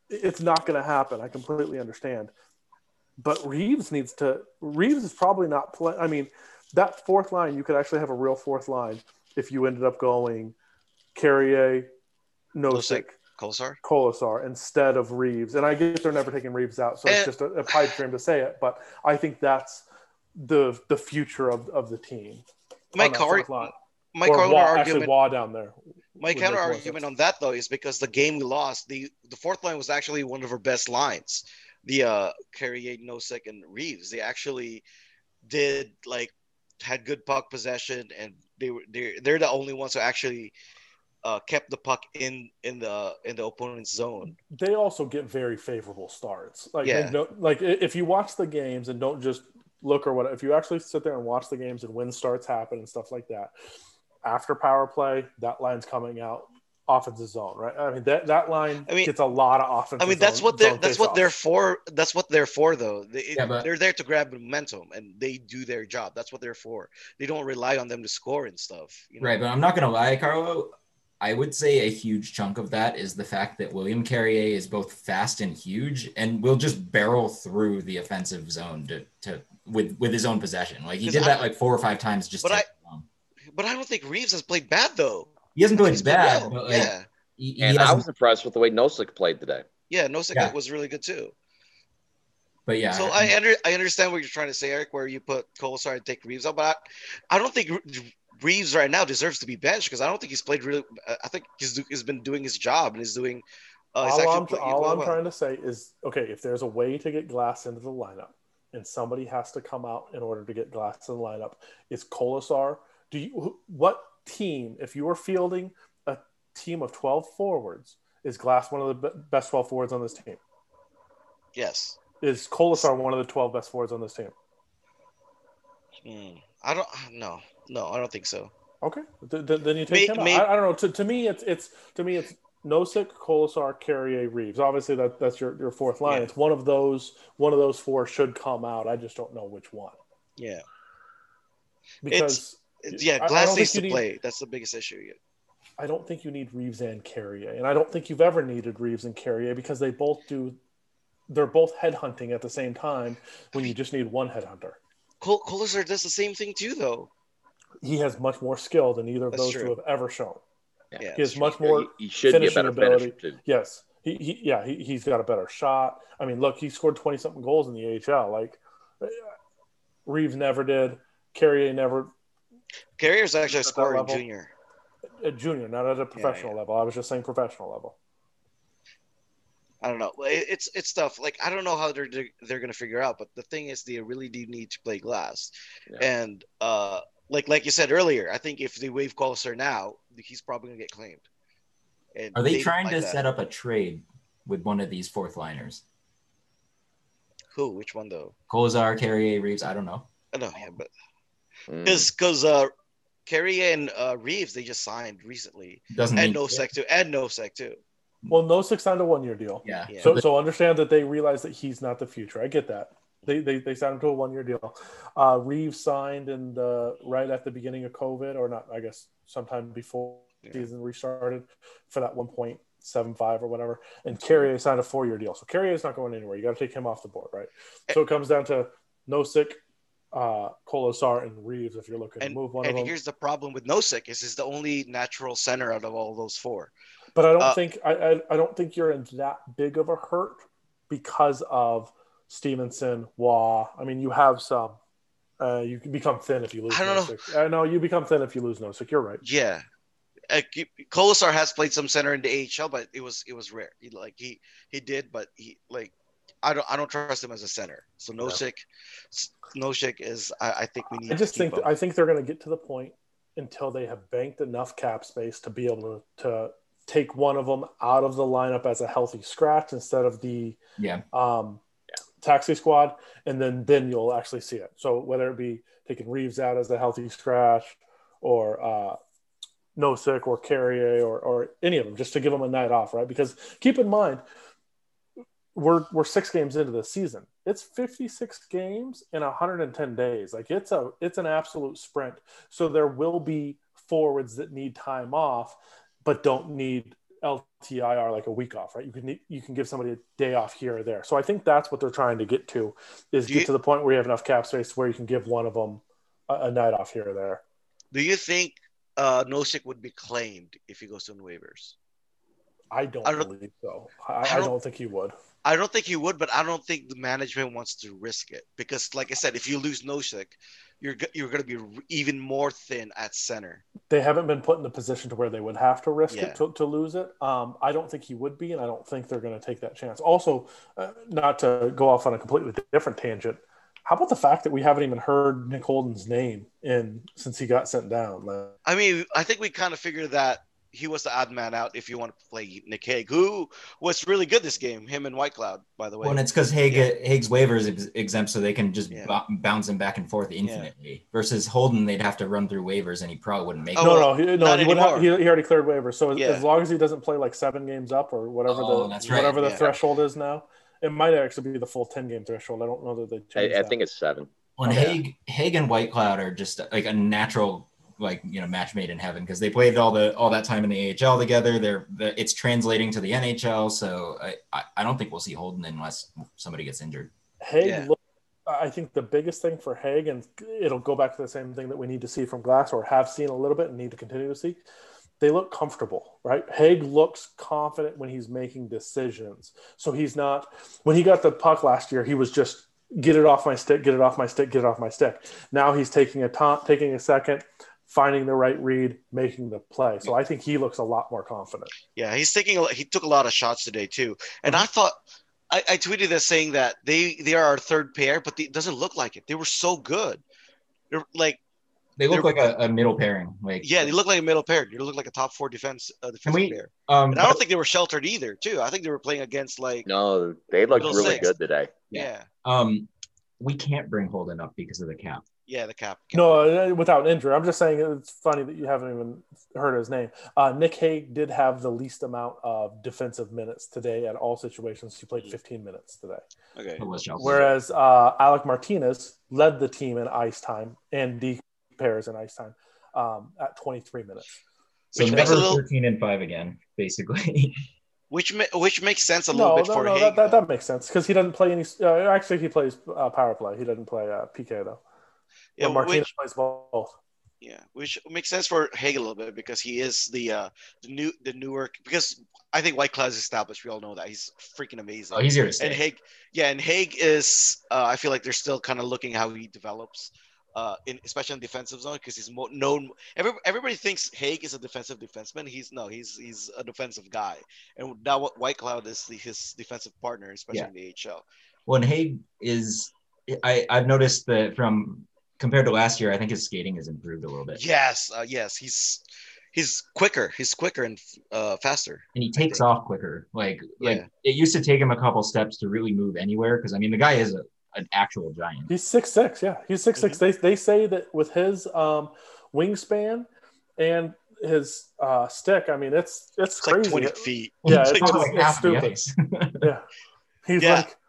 it's not going to happen. I completely understand. But Reeves needs to. Reeves is probably not play. I mean, that fourth line, you could actually have a real fourth line if you ended up going Carrier, Nosek, Colasar, Colasar instead of Reeves. And I guess they're never taking Reeves out, so and, it's just a, a pipe dream to say it. But I think that's the the future of, of the team. My car, my or counter Waugh, argument, actually Waugh down there. My counter argument on that though is because the game we lost, the the fourth line was actually one of our best lines. The uh, Carrier, Nosek, and Reeves. They actually did like had good puck possession, and they were they they're the only ones who actually uh, kept the puck in in the in the opponent's zone. They also get very favorable starts. Like yeah. they don't, like if you watch the games and don't just look or what, if you actually sit there and watch the games and when starts happen and stuff like that, after power play, that line's coming out offensive zone, right? I mean that that line I mean, gets a lot of offensive. I mean that's zone, what they're that's what off. they're for. That's what they're for, though. They, yeah, but, they're there to grab momentum and they do their job. That's what they're for. They don't rely on them to score and stuff. You know? Right, but I'm not gonna lie, Carlo. I would say a huge chunk of that is the fact that William Carrier is both fast and huge, and will just barrel through the offensive zone to, to with with his own possession. Like he did that I, like four or five times just. But I, but I don't think Reeves has played bad though. He hasn't played bad. Well. But like, yeah. He, he and I was impressed with the way Nosek played today. Yeah, Nosek yeah. was really good too. But yeah, so I under, I understand what you're trying to say, Eric, where you put Colasar and take Reeves out, but I, I don't think Reeves right now deserves to be benched because I don't think he's played really. I think he's he's been doing his job and he's doing. Uh, he's all I'm, all well, I'm well. trying to say is, okay, if there's a way to get Glass into the lineup, and somebody has to come out in order to get Glass in the lineup, is Colasar. Do you what team, if you were fielding a team of twelve forwards, is Glass one of the best twelve forwards on this team? Yes. Is Colasar one of the twelve best forwards on this team? Hmm. I don't. No, no, I don't think so. Okay, then, then you take maybe, him. Maybe. I, I don't know. To, to me, it's it's to me it's Nosek, Colasar, Carrier, Reeves. Obviously, that that's your, your fourth line. Yeah. It's one of those. One of those four should come out. I just don't know which one. Yeah. Because it's, it's, yeah, Glass needs to need, play. That's the biggest issue. Yeah. I don't think you need Reeves and Carrier, and I don't think you've ever needed Reeves and Carrier because they both do. They're both headhunting at the same time when you just need one headhunter. Col- Colasar does the same thing too, though. He has much more skill than either of that's those true. two have ever shown. Yeah, he has true. much more. He, he should be a better ability. finisher too. Yes, he, he yeah he he's got a better shot. I mean, look, he scored twenty something goals in the A H L. Like Reeves never did. Carrier never. Carrier's actually a scorer in junior. A junior, not at a professional yeah, yeah. level. I was just saying professional level. I don't know. It's it's tough. Like I don't know how they're they're gonna figure out. But the thing is, they really do need to play Glass. Yeah. And uh, like like you said earlier, I think if they waive Colasar now, he's probably gonna get claimed. And Are they, they trying like to that. set up a trade with one of these fourth liners? Who? Which one though? Colasar, Carrier, Reeves. I don't know. I know, yeah, but because because uh, Carrier and uh, Reeves they just signed recently, Doesn't and Nosek too, and Nosek too. Well, Nosek signed a one-year deal. Yeah. yeah. So, so understand that they realize that he's not the future. I get that. They they, they signed him to a one-year deal. Uh, Reeves signed in the, right at the beginning of COVID, or not? I guess sometime before the yeah. season restarted for that one point seven five or whatever. And Carrier signed a four-year deal. So Carrier is not going anywhere. You got to take him off the board, right? So it comes down to Nosek, uh, Colasar, and Reeves. If you're looking and, to move one and of them. And here's the problem with Nosek is he's the only natural center out of all those four. But I don't uh, think I, I I don't think you're in that big of a hurt because of Stevenson, Waugh. I mean, you have some. Uh, you can become thin if you lose. I don't Nosek. know. I know you become thin if you lose Nosek. You're right. Yeah, uh, Colasar has played some center in the A H L, but it was it was rare. He, like he he did, but he like I don't I don't trust him as a center. So Nosek, yeah. Nosek is I, I think we need. I just to keep think him. I think they're going to get to the point until they have banked enough cap space to be able to. to take one of them out of the lineup as a healthy scratch instead of the yeah. um, yeah. taxi squad, and then then you'll actually see it. So whether it be taking Reeves out as a healthy scratch, or uh, Nosek or Carrier or or any of them, just to give them a night off, right? Because keep in mind, we're we're six games into the season. It's fifty-six games in one hundred ten days. Like it's a it's an absolute sprint. So there will be forwards that need time off, but don't need L T I R, like a week off, right? You can you can give somebody a day off here or there. So I think that's what they're trying to get to, is Do get you, to the point where you have enough cap space where you can give one of them a, a night off here or there. do you think uh, Nosek would be claimed if he goes to waivers? I don't, I don't believe so. I, I I don't- don't think he would. I don't think he would, but I don't think the management wants to risk it because, like I said, if you lose Nosek, you're go- you're going to be even more thin at center. They haven't been put in the position to where they would have to risk Yeah. it to, to lose it. Um, I don't think he would be, and I don't think they're going to take that chance. Also, uh, not to go off on a completely different tangent, how about the fact that we haven't even heard Nick Holden's name in since he got sent down? Like, I mean, I think we kind of figured that he was the odd man out if you want to play Nick Hague, who was really good this game, him and White Cloud, by the way. Well, and it's because Hague, Yeah. Hague's waivers ex- exempt, so they can just Yeah. b- bounce him back and forth infinitely. Versus Holden, they'd have to run through waivers, and he probably wouldn't make Oh, it. no, well, no, he, no, not he, wouldn't have, he, anymore. he already cleared waivers. So as, Yeah. as long as he doesn't play like seven games up or whatever Oh, the that's right. whatever the Yeah. threshold is now, it might actually be the full ten game threshold. I don't know that they changed I, I that. think it's seven. When Okay. Hague, Hague and White Cloud are just like a natural, like, you know, match made in heaven because they played all the all that time in the A H L together. They're the, it's translating to the N H L, so I, I I don't think we'll see Holden unless somebody gets injured. Hague, Yeah. look, I think the biggest thing for Hague, and it'll go back to the same thing that we need to see from Glass or have seen a little bit and need to continue to see. They look comfortable, right? Hague looks confident when he's making decisions. So he's not, when he got the puck last year, he was just get it off my stick, get it off my stick, get it off my stick. Now he's taking a top, taking a second, finding the right read, making the play. So I think he looks a lot more confident. Yeah, he's taking. A, he took a lot of shots today too, and Mm-hmm. I thought I, I tweeted this saying that they they are our third pair, but it doesn't look like it. They were so good. They're like They look They're- like a, a middle pairing. Like yeah, they look like a middle pair. They look like a top four defense uh, Can defensive we? pair. Um, And I don't think they were sheltered either. Too. I think they were playing against like No, they looked Middle really six. good today. yeah um, we can't bring Holden up because of the cap. yeah the cap. No, uh, without injury. I'm just saying it's funny that you haven't even heard his name. Uh, Nick Hague did have the least amount of defensive minutes today at all situations. He played fifteen minutes today. Okay. It was Chelsea. Whereas uh, Alec Martinez led the team in ice time and D pairs in ice time um, at twenty-three minutes. so Which makes never a little- thirteen and five again, basically. Which ma- which makes sense a little No, bit no, for no, Hague. that, that, though. that makes sense because he doesn't play any. Uh, actually, he plays uh, power play. He doesn't play uh, P K though. yeah, But Martinez which, plays both. yeah, which makes sense for Hague a little bit because he is the uh the new the newer because I think White Cloud is established. We all know that he's freaking amazing. Oh, he's here to and stay. Hague, yeah, and Hague is. Uh, I feel like they're still kind of looking how he develops, uh, in especially in defensive zone because he's more known. Every, everybody thinks Hague is a defensive defenseman. He's no, he's he's a defensive guy. And now what White Cloud is the, his defensive partner, especially Yeah. in the A H L. Well, and Hague is. I I've noticed that from compared to last year, I think his skating has improved a little bit. Yes, uh, yes, he's he's quicker. He's quicker and uh, faster. And he takes think. off quicker. Like Yeah. like it used to take him a couple steps to really move anywhere because I mean the guy is a, an actual giant. He's six six. Yeah, he's six six. They they say that with his um, wingspan and his uh, stick, I mean, it's it's, It's crazy. like twenty feet. Yeah, He's it's, like it's, it's half the stupid. ice. Yeah, he's Yeah. like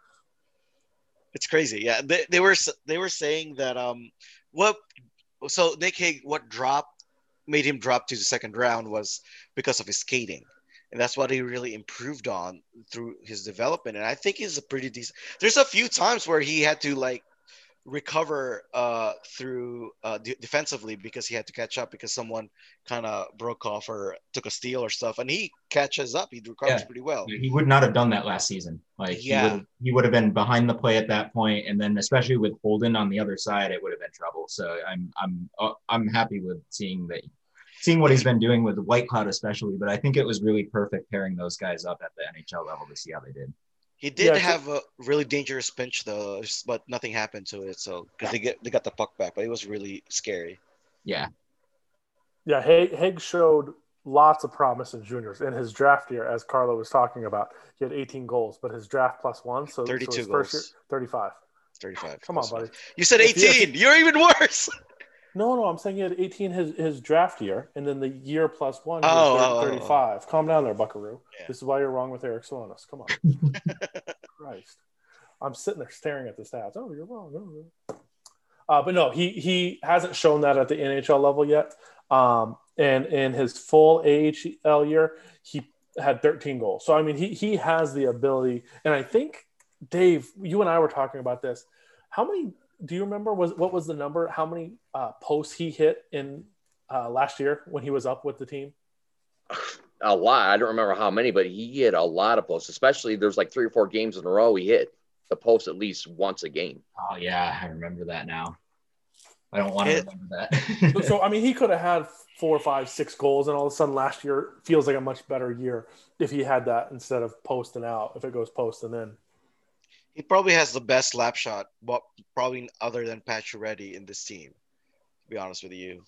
It's crazy. Yeah, they, they were they were saying that um what so Nick Hague what dropped made him drop to the second round was because of his skating. And that's what he really improved on through his development. And I think he's a pretty decent. There's a few times where he had to like recover uh through uh de- defensively because he had to catch up because someone kind of broke off or took a steal or stuff, and he catches up. He recovers Yeah. pretty well. He would not have done that last season. Like Yeah. he would he would have been behind the play at that point, and then especially with Holden on the other side, it would have been trouble. So I'm I'm uh, I'm happy with seeing that, seeing what he's been doing with White Cloud especially. But I think it was really perfect pairing those guys up at the N H L level to see how they did. He did Yeah, have a really dangerous pinch though, but nothing happened to it. So because they get they got the puck back, but it was really scary. Yeah, yeah. Hague, Hague showed lots of promise in juniors in his draft year, as Carlo was talking about. He had eighteen goals, but his draft plus one, so, so thirty-two his first year, goals. thirty-five. thirty-five. Come on, Close buddy. enough. You said If he has- eighteen. You're even worse. No, no, I'm saying he had eighteen his, his draft year, and then the year plus one, he Oh, was oh, oh, thirty-five. Calm down there, Buckaroo. Yeah. This is why you're wrong with Eric Solis. Come on. Christ. I'm sitting there staring at the stats. Oh, you're wrong. Oh, no. Uh, but no, he he hasn't shown that at the N H L level yet. Um, and in his full A H L year, he had thirteen goals. So I mean, he he has the ability, and I think Dave, you and I were talking about this. How many? Do you remember? Was what was the number? How many uh, posts he hit in uh, last year when he was up with the team? A lot. I don't remember how many, but he hit a lot of posts. Especially there's like three or four games in a row he hit the post at least once a game. Oh yeah, I remember that now. I don't want to it, remember that. so, so I mean, he could have had four, five, six goals, and all of a sudden last year feels like a much better year if he had that instead of posting out. If it goes post and then. He probably has the best slap shot, but probably other than Pacioretty in this team. To be honest with you,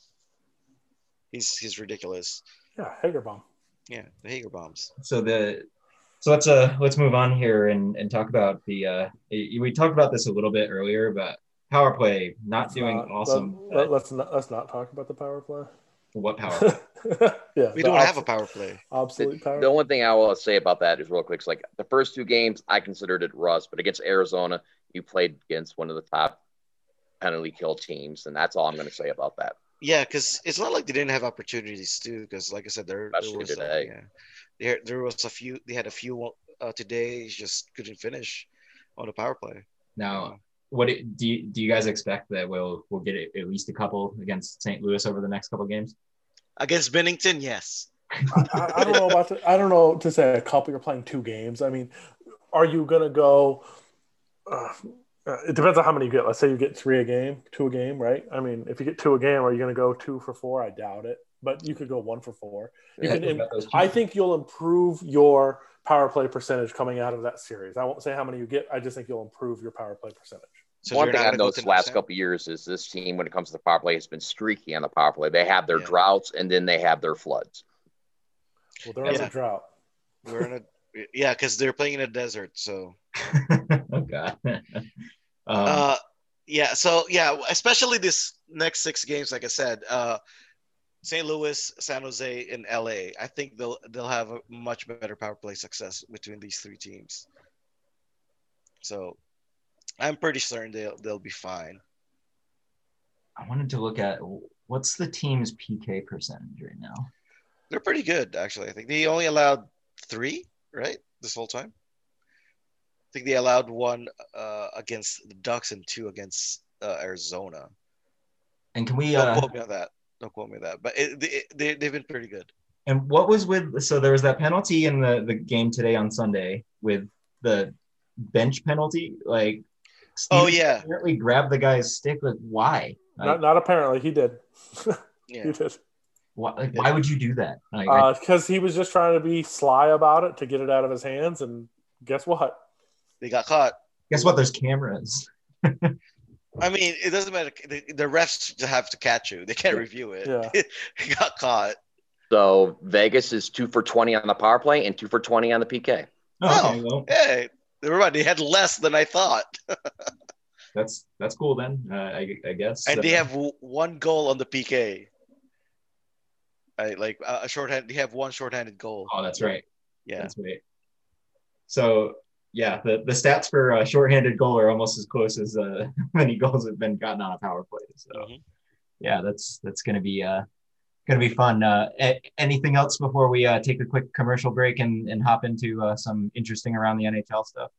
he's he's ridiculous. Yeah, Hager bomb. Yeah, the Hager bombs. So the so let's uh let's move on here and, and talk about the uh we talked about this a little bit earlier, but power play not let's doing not, awesome. Let, let's not let's not talk about the power play. What power play? yeah, we don't obs- have a power play. Absolute power. The only thing I will say about that is real quick. It's like the first two games, I considered it rust, but against Arizona, you played against one of the top penalty kill teams, and that's all I'm going to say about that. Yeah, because it's not like they didn't have opportunities too. Because like I said, there, there was today. A, yeah, there there was a few. They had a few uh, today. Just couldn't finish on the power play. Now, what it, do you, do you guys expect that we'll we'll get at least a couple against Saint Louis over the next couple games? Against Bennington, yes. I, I don't know about to, I don't know to say a couple. You're playing two games. I mean, are you gonna go? Uh, it depends on how many you get. Let's say you get three a game, two a game, right? I mean, if you get two a game, are you gonna go two for four? I doubt it, but you could go one for four. You Yeah, can, I think you'll improve your power play percentage coming out of that series. I won't say how many you get. I just think you'll improve your power play percentage. So one thing I've noticed the last couple of years is this team, when it comes to the power play, has been streaky on the power play. They have their yeah. droughts, and then they have their floods. Well, they're yeah. in a drought. We're in a yeah, because they're playing in a desert. So, oh god. um, uh, yeah. So yeah, especially this next six games, like I said, uh, Saint Louis, San Jose, and L A. I think they'll they'll have a much better power play success between these three teams. So. I'm pretty certain they'll they'll be fine. I wanted to look at what's the team's P K percentage right now. They're pretty good, actually. I think they only allowed three, right, this whole time. I think they allowed one uh, against the Ducks and two against uh, Arizona. And can we? Don't uh, quote me on that. Don't quote me on that. But it, it, they they've been pretty good. And what was with? So there was that penalty in the the game today on Sunday with the bench penalty, like. Steven oh yeah, apparently grabbed the guy's stick. Like, why? Like, not, not apparently. He did. yeah. He did. Why, like, why would you do that? Like, because uh, he was just trying to be sly about it to get it out of his hands, and guess what? They got caught. Guess what? There's cameras. I mean, it doesn't matter. The, the refs have to catch you. They can't review it. Yeah. He got caught. So Vegas is two for twenty on the power play and two for twenty on the P K. Oh, okay, well. Hey. Never mind. They had less than I thought. that's that's cool then. Uh, I, I guess. And uh, they have w- one goal on the P K. I like uh, a shorthand. They have one shorthanded goal. Oh, that's right. Yeah, that's right. So yeah, the, the stats for a shorthanded goal are almost as close as uh, many goals have been gotten on a power play. So mm-hmm. yeah, that's that's gonna be uh gonna be fun. Uh, a- anything else before we uh, take a quick commercial break and, and hop into uh, some interesting around the N H L stuff?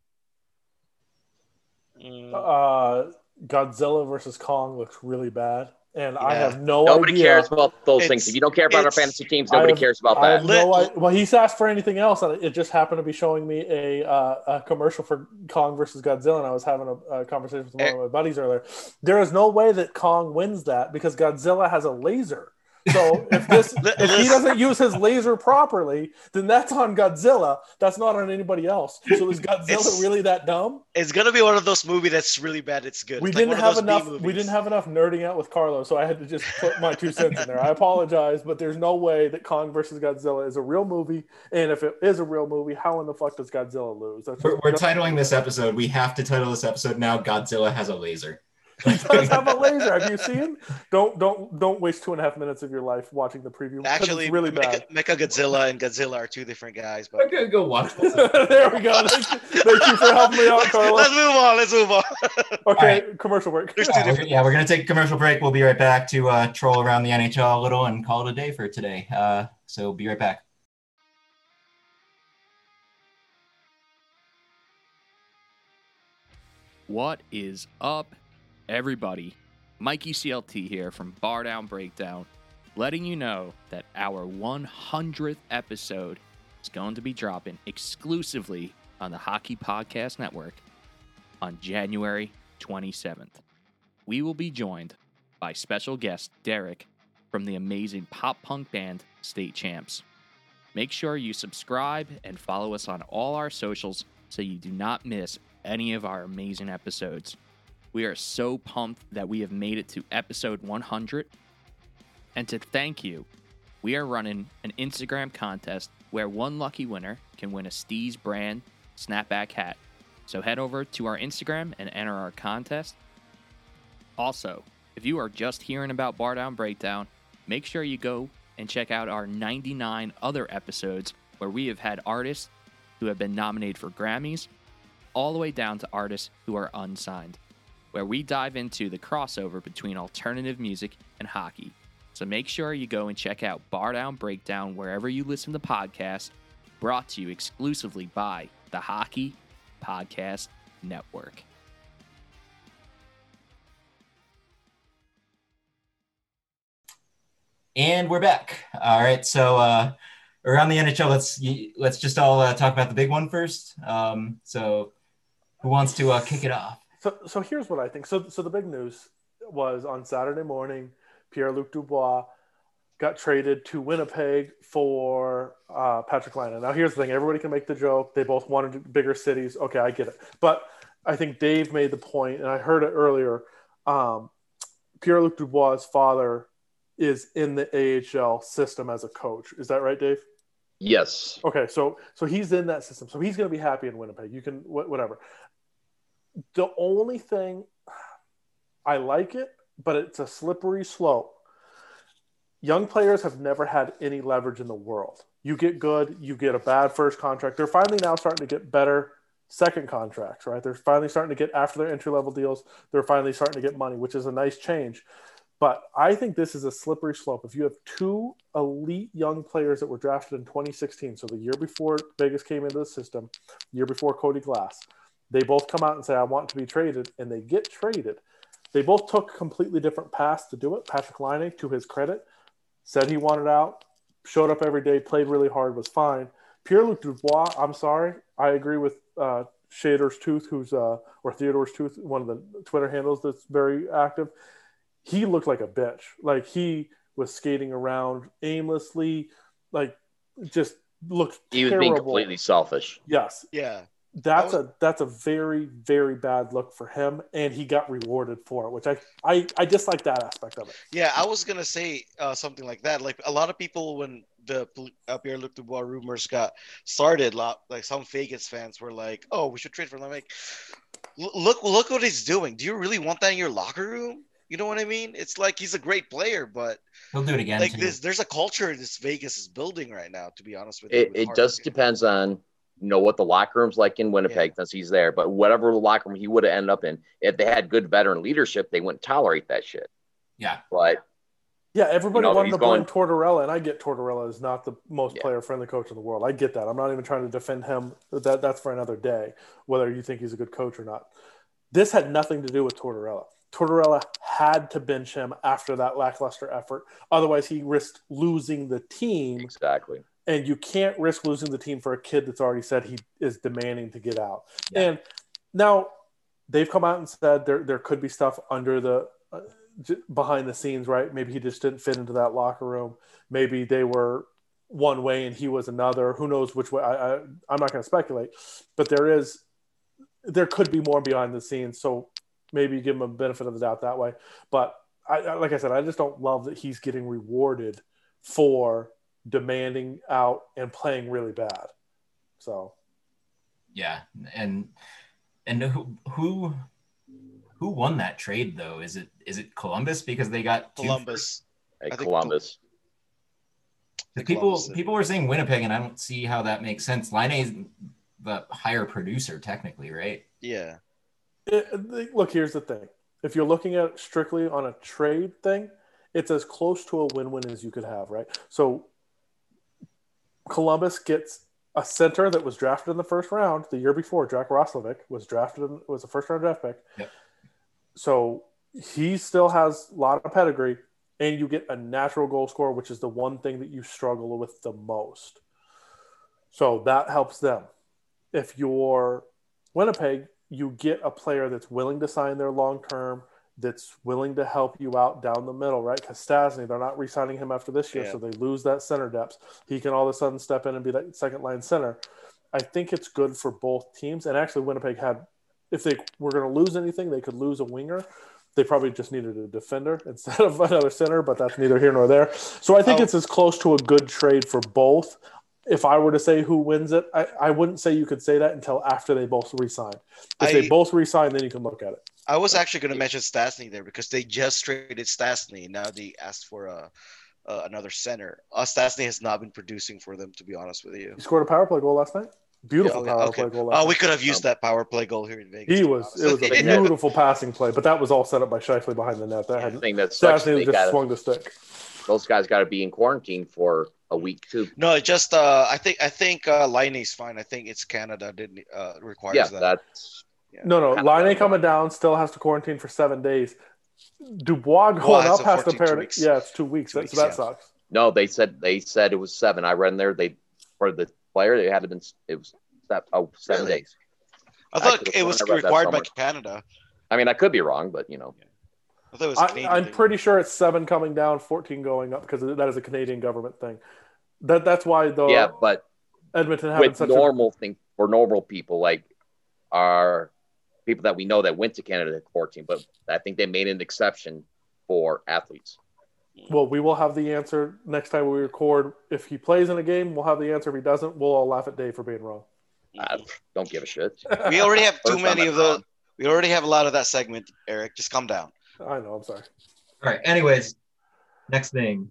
Uh, Godzilla versus Kong looks really bad, and yeah. I have no nobody idea. cares about those it's, things. If you don't care about our fantasy teams, nobody have, cares about I that. Have no idea. Well, he's asked for anything else, and it just happened to be showing me a, uh, a commercial for Kong versus Godzilla, and I was having a, a conversation with one of my buddies earlier. There is no way that Kong wins that because Godzilla has a laser. So if this if he doesn't use his laser properly, then that's on Godzilla. That's not on anybody else. So is Godzilla it's, really that dumb? It's gonna be one of those movies that's really bad. It's good. We it's didn't like have enough. We didn't have enough nerding out with Carlos, so I had to just put my two cents in there. I apologize, but there's no way that Kong versus Godzilla is a real movie. And if it is a real movie, how in the fuck does Godzilla lose? That's we're we're titling this episode. We have to title this episode now. Godzilla has a laser. He does have a laser. Have you seen? Don't don't don't waste two and a half minutes of your life watching the preview. Actually, it's really bad. Mecha Godzilla and Godzilla are two different guys. But I'm gonna go watch. There we go. Thank you, thank you for helping me out, Carlos. Let's move on. Let's move on. Okay, right. Commercial break. There's yeah, two different. We're, yeah, we're gonna take a commercial break. We'll be right back to uh, troll around the N H L a little and call it a day for today. Uh, so be right back. What is up, everybody? Mikey C L T here from Bar Down Breakdown, letting you know that our one hundredth episode is going to be dropping exclusively on the Hockey Podcast Network on January twenty-seventh. We will be joined by special guest Derek from the amazing pop punk band State Champs. Make sure you subscribe and follow us on all our socials so you do not miss any of our amazing episodes. We are so pumped that we have made it to episode one hundred. And to thank you, we are running an Instagram contest where one lucky winner can win a Steez brand snapback hat. So head over to our Instagram and enter our contest. Also, if you are just hearing about Bar Down Breakdown, make sure you go and check out our ninety-nine other episodes where we have had artists who have been nominated for Grammys, all the way down to artists who are unsigned, where we dive into the crossover between alternative music and hockey. So make sure you go and check out Bar Down Breakdown wherever you listen to podcasts, brought to you exclusively by the Hockey Podcast Network. And we're back. All right, so uh, around the N H L, let's let's just all uh, talk about the big one first. Um, so, who wants to uh, kick it off? So, so here's what I think. So, so the big news was on Saturday morning, Pierre-Luc Dubois got traded to Winnipeg for uh, Patrick Laine. Now, here's the thing. Everybody can make the joke. They both wanted bigger cities. Okay, I get it. But I think Dave made the point, and I heard it earlier. Um, Pierre-Luc Dubois' father is in the A H L system as a coach. Is that right, Dave? Yes. Okay, so so he's in that system. So he's going to be happy in Winnipeg. You can wh- whatever. The only thing, I like it, but it's a slippery slope. Young players have never had any leverage in the world. You get good, you get a bad first contract. They're finally now starting to get better second contracts, right? They're finally starting to get, after their entry-level deals, they're finally starting to get money, which is a nice change. But I think this is a slippery slope. If you have two elite young players that were drafted in twenty sixteen, so the year before Vegas came into the system, year before Cody Glass, they both come out and say, I want to be traded, and they get traded. They both took completely different paths to do it. Patrick Laine, to his credit, said he wanted out, showed up every day, played really hard, was fine. Pierre-Luc Dubois, I'm sorry. I agree with uh, Shader's Tooth, who's uh, or Theodore's Tooth, one of the Twitter handles that's very active. He looked like a bitch. Like, he was skating around aimlessly, like, just looked He was terrible. being completely selfish. Yes. Yeah. That's was- a that's a very, very bad look for him, and he got rewarded for it, which I, I, I dislike that aspect of it. Yeah, I was gonna say uh, something like that. Like a lot of people, when the uh, Pierre-Luc Dubois rumors got started, lot like some Vegas fans were like, "Oh, we should trade for him." I'm like, look, look what he's doing. Do you really want that in your locker room? You know what I mean? It's like he's a great player, but He'll do it again. like too. this, there's a culture this Vegas is building right now. To be honest with you, It, with it hard just working. depends on, you know, what the locker room's like in Winnipeg Yeah. since he's there. But whatever locker room he would have ended up in, if they had good veteran leadership, they wouldn't tolerate that shit. Yeah. But Yeah, everybody You know, wanted he's to blame going- Tortorella, and I get Tortorella is not the most Yeah. player-friendly coach in the world. I get that. I'm not even trying to defend him. That That's for another day, whether you think he's a good coach or not. This had nothing to do with Tortorella. Tortorella had to bench him after that lackluster effort. Otherwise, he risked losing the team, exactly. and you can't risk losing the team for a kid that's already said he is demanding to get out. Yeah. And now they've come out and said there there could be stuff under the uh, j- behind the scenes, right? Maybe he just didn't fit into that locker room. Maybe they were one way and he was another. Who knows which way? I, I I'm not going to speculate, but there is there could be more behind the scenes. So maybe give him a benefit of the doubt that way. But I, I like I said, I just don't love that he's getting rewarded for demanding out and playing really bad. So Yeah, and and who who who won that trade though? Is it is it Columbus because they got two Columbus. Hey, I think Columbus. first- People Columbus did. people were saying Winnipeg, and I don't see how that makes sense. Line A's the higher producer technically, right? Yeah. It, look, here's the thing. If you're looking at it strictly on a trade thing, it's as close to a win-win as you could have, right? So Columbus gets a center that was drafted in the first round the year before, Jack Roslovic, was drafted in, was a first round draft pick. Yep. So he still has a lot of pedigree, and you get a natural goal scorer, which is the one thing that you struggle with the most. So that helps them. If you're Winnipeg, you get a player that's willing to sign there long term, that's willing to help you out down the middle, right? Because Stastny, they're not re-signing him after this year, Yeah. so they lose that center depth. He can all of a sudden step in and be that second line center. I think it's good for both teams. And actually, Winnipeg had, if they were going to lose anything, they could lose a winger. They probably just needed a defender instead of another center, but that's neither here nor there. So I think Oh. it's as close to a good trade for both. If I were to say who wins it, I, I wouldn't say you could say that until after they both re-sign. If I- they both re-sign, then you can look at it. I was actually going to mention Stastny there because they just traded Stastny. Now they asked for a, uh, another center. Uh, Stastny has not been producing for them, to be honest with you. He scored a power play goal last night. Beautiful Yeah, oh, power okay. play goal last Oh, we night. could have used that power play goal here in Vegas. He to be was. honest. It was a Yeah. beautiful passing play, but that was all set up by Scheifele behind the net. That I had think that sucks. Stastny They just gotta, swung the stick. those guys got to be in quarantine for a week too. No, it just uh, I think I think uh, Liney's fine. I think it's Canada didn't uh, requires Yeah, that. that's No, no. Kinda Line bad. coming down still has to quarantine for seven days. Dubois going Well, it's up a has to fourteen, two pair. weeks. Yeah, it's two weeks. Two That- weeks, so that yeah. sucks. no. They said they said it was seven. I read in there they for the player they had to been it was that oh seven Really? days. I thought could've it was sworn I read that required by somewhere. Canada. I mean, I could be wrong, but you know, I thought it was a I, Canadian I'm thing. pretty sure it's seven coming down, fourteen going up because that is a Canadian government thing. That that's why the yeah. But Edmonton having with such normal thing for normal people like our people that we know that went to Canada at fourteen, but I think they made an exception for athletes. a. Well, we will have the answer next time we record. If he plays in a game, we'll have the answer. If he doesn't, we'll all laugh at Dave for being wrong. I don't give a shit. We already have too First time many I'm of the. wrong. We already have a lot of that segment, Eric. Just calm down. I know. I'm sorry. All right. Anyways, next thing.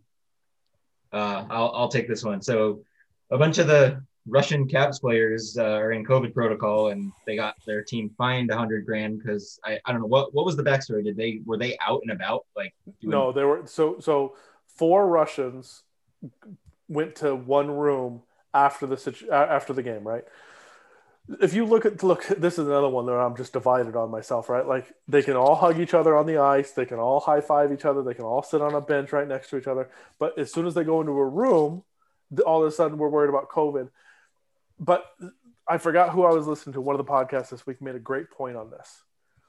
Uh, I'll I'll take this one. So, a bunch of the Russian Caps players uh, are in COVID protocol, and they got their team fined a hundred grand because I, I don't know what what was the backstory. Did they were they out and about like? Doing... No, there were so so four Russians went to one room after the situ- after the game, right? If you look at look, this is another one that I'm just divided on myself, right? Like they can all hug each other on the ice, they can all high five each other, they can all sit on a bench right next to each other, but as soon as they go into a room, all of a sudden we're worried about COVID. But I forgot who I was listening to. One of the podcasts this week made a great point on this.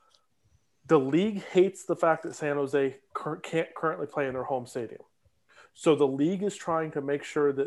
The league hates the fact that San Jose cur- can't currently play in their home stadium. So the league is trying to make sure that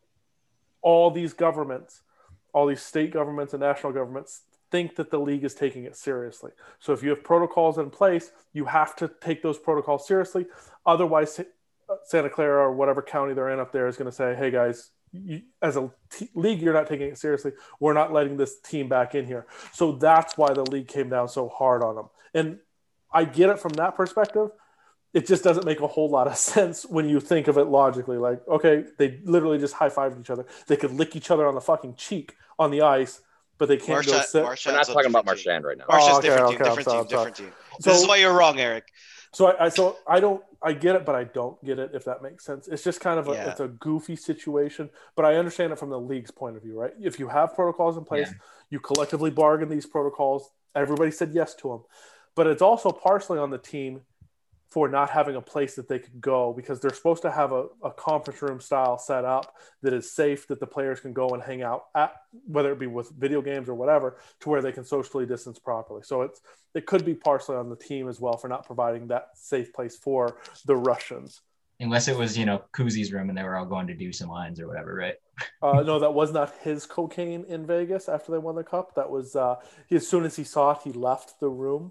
all these governments, all these state governments and national governments think that the league is taking it seriously. So if you have protocols in place, you have to take those protocols seriously. Otherwise, Santa Clara or whatever county they're in up there is going to say, hey, guys, you, as a t- league, you're not taking it seriously. We're not letting this team back in here. So that's why the league came down so hard on them. And I get it from that perspective. It just doesn't make a whole lot of sense when you think of it logically. Like, okay, they literally just high-fived each other. They could lick each other on the fucking cheek on the ice, but they can't go Marchand, sit. Marchand's We're not a talking about different team. Marchand right now. Oh, Marchand's okay, different okay, team, I'm different sorry, team, I'm sorry. different team. So- This is why you're wrong, Eric. So I, I so I don't I get it, but I don't get it, if that makes sense. It's just kind of a Yeah. it's a goofy situation, but I understand it from the league's point of view, right? If you have protocols in place, Yeah. you collectively bargain these protocols. Everybody said yes to them, but it's also partially on the team for not having a place that they could go because they're supposed to have a, a conference room style set up that is safe, that the players can go and hang out at, whether it be with video games or whatever, to where they can socially distance properly. So it's it could be partially on the team as well for not providing that safe place for the Russians. Unless it was, you know, Kuzi's room and they were all going to do some lines or whatever, right? Uh, no, that was not his cocaine in Vegas after they won the cup. That was uh, he, as soon as he saw it, he left the room.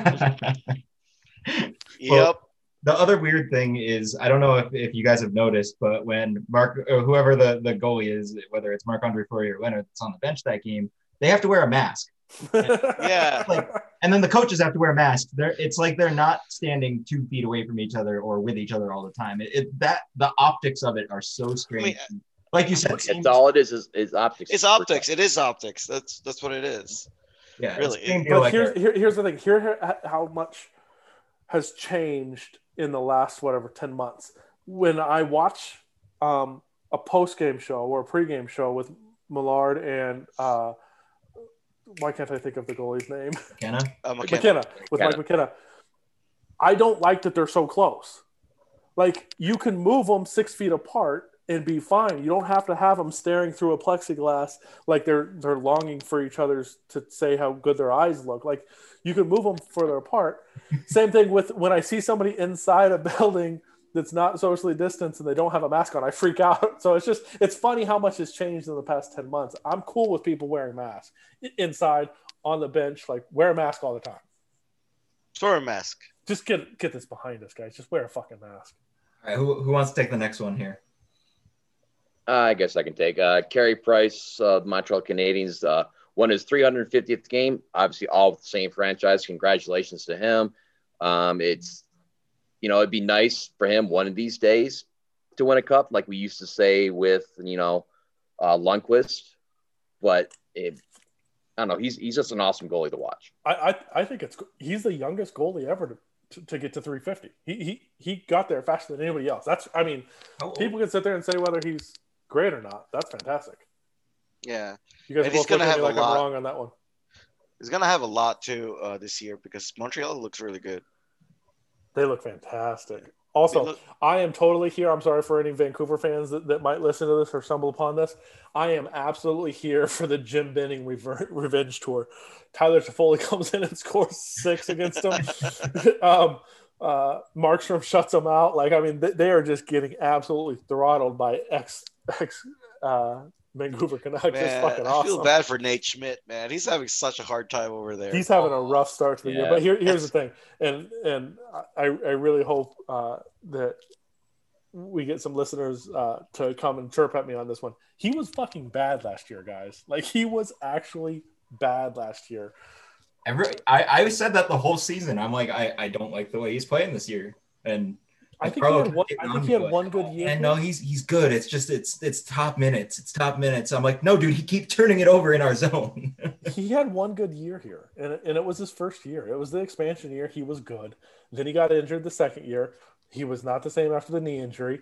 Yep. Well, the other weird thing is, I don't know if, if you guys have noticed, but when Mark, or whoever the, the goalie is, whether it's Marc-Andre Fleury or Leonard that's on the bench that game, they have to wear a mask. Yeah. Like, and then the coaches have to wear masks. They're, it's like they're not standing two feet away from each other or with each other all the time. It, it that the optics of it are so strange. I mean, like you said, It's same- all it is is, is optics. It's optics. It is optics. That's that's what it is. yeah, it's really. the same But deal But like here's that. here, here's the thing. Here, here how much has changed in the last whatever ten months. When I watch um, a post game show or a pregame show with Millard and uh, why can't I think of the goalie's name? McKenna? Uh, McKenna. McKenna. With McKenna. Mike McKenna. I don't like that they're so close. Like, you can move them six feet apart and be fine. You don't have to have them staring through a plexiglass like they're they're longing for each other's to say how good their eyes look. Like, you can move them further apart. Same thing with when I see somebody inside a building that's not socially distanced and they don't have a mask on, I freak out. So it's just, it's funny how much has changed in the past ten months. I'm cool with people wearing masks inside, on the bench, like wear a mask all the time. Store a mask. Just get get this behind us, guys. Just wear a fucking mask. All right, who, who wants to take the next one here? Uh, I guess I can take uh, Carey Price, uh, Montreal Canadiens, uh, won his three hundred fiftieth game. Obviously, all with the same franchise. Congratulations to him. Um, it's, you know, it'd be nice for him one of these days to win a cup, like we used to say with, you know, uh, Lundqvist. But it, I don't know. He's he's just an awesome goalie to watch. I I, I think it's he's the youngest goalie ever to, to, to get to three fifty. He he he got there faster than anybody else. That's I mean, Oh, people can sit there and say whether he's great or not. That's fantastic. Yeah. You guys And are he's both looking gonna at have me a like I'm lot. wrong on that one. He's going to have a lot too uh, this year because Montreal looks really good. They look fantastic. Also, They look- I am totally here. I'm sorry for any Vancouver fans that, that might listen to this or stumble upon this. I am absolutely here for the Jim Benning rever- revenge tour. Tyler Toffoli comes in and scores six against them. um, uh, Markstrom shuts them out. Like, I mean, they, they are just getting absolutely throttled by ex ex uh, Vancouver Canucks. It's Man, fucking I awesome. feel bad for Nate Schmidt, man. He's having such a hard time over there. He's having a rough start to the year. Yeah. But here, here's the thing, and and I, I really hope uh, that we get some listeners uh, to come and chirp at me on this one. He was fucking bad last year, guys. Like, he was actually bad last year. Every, I, I said that the whole season. I'm like, I, I don't like the way he's playing this year. And I think he had one. I think he had one good year. And no, he's he's good. It's just it's it's top minutes. It's top minutes. I'm like, no, dude, he keeps turning it over in our zone. He had one good year here, and it, and it was his first year. It was the expansion year. He was good. Then he got injured the second year. He was not the same after the knee injury.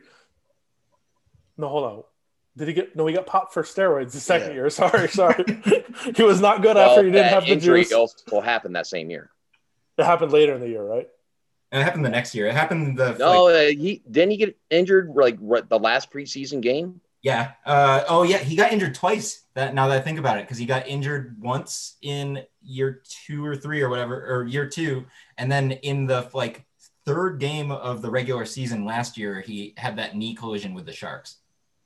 No, hold on. Did he get? No, he got popped for steroids the second Yeah. year. Sorry, sorry. He was not good Well, after he didn't that have the injury juice. also happened that same year. It happened later in the year, right? And it happened the next year. It happened the No, like, uh, he didn't he get injured like right, the last preseason game. yeah. Uh, oh yeah, he got injured twice. That now that I think about it, because he got injured once in year two or three or whatever, or year two, and then in the like third game of the regular season last year, he had that knee collision with the Sharks.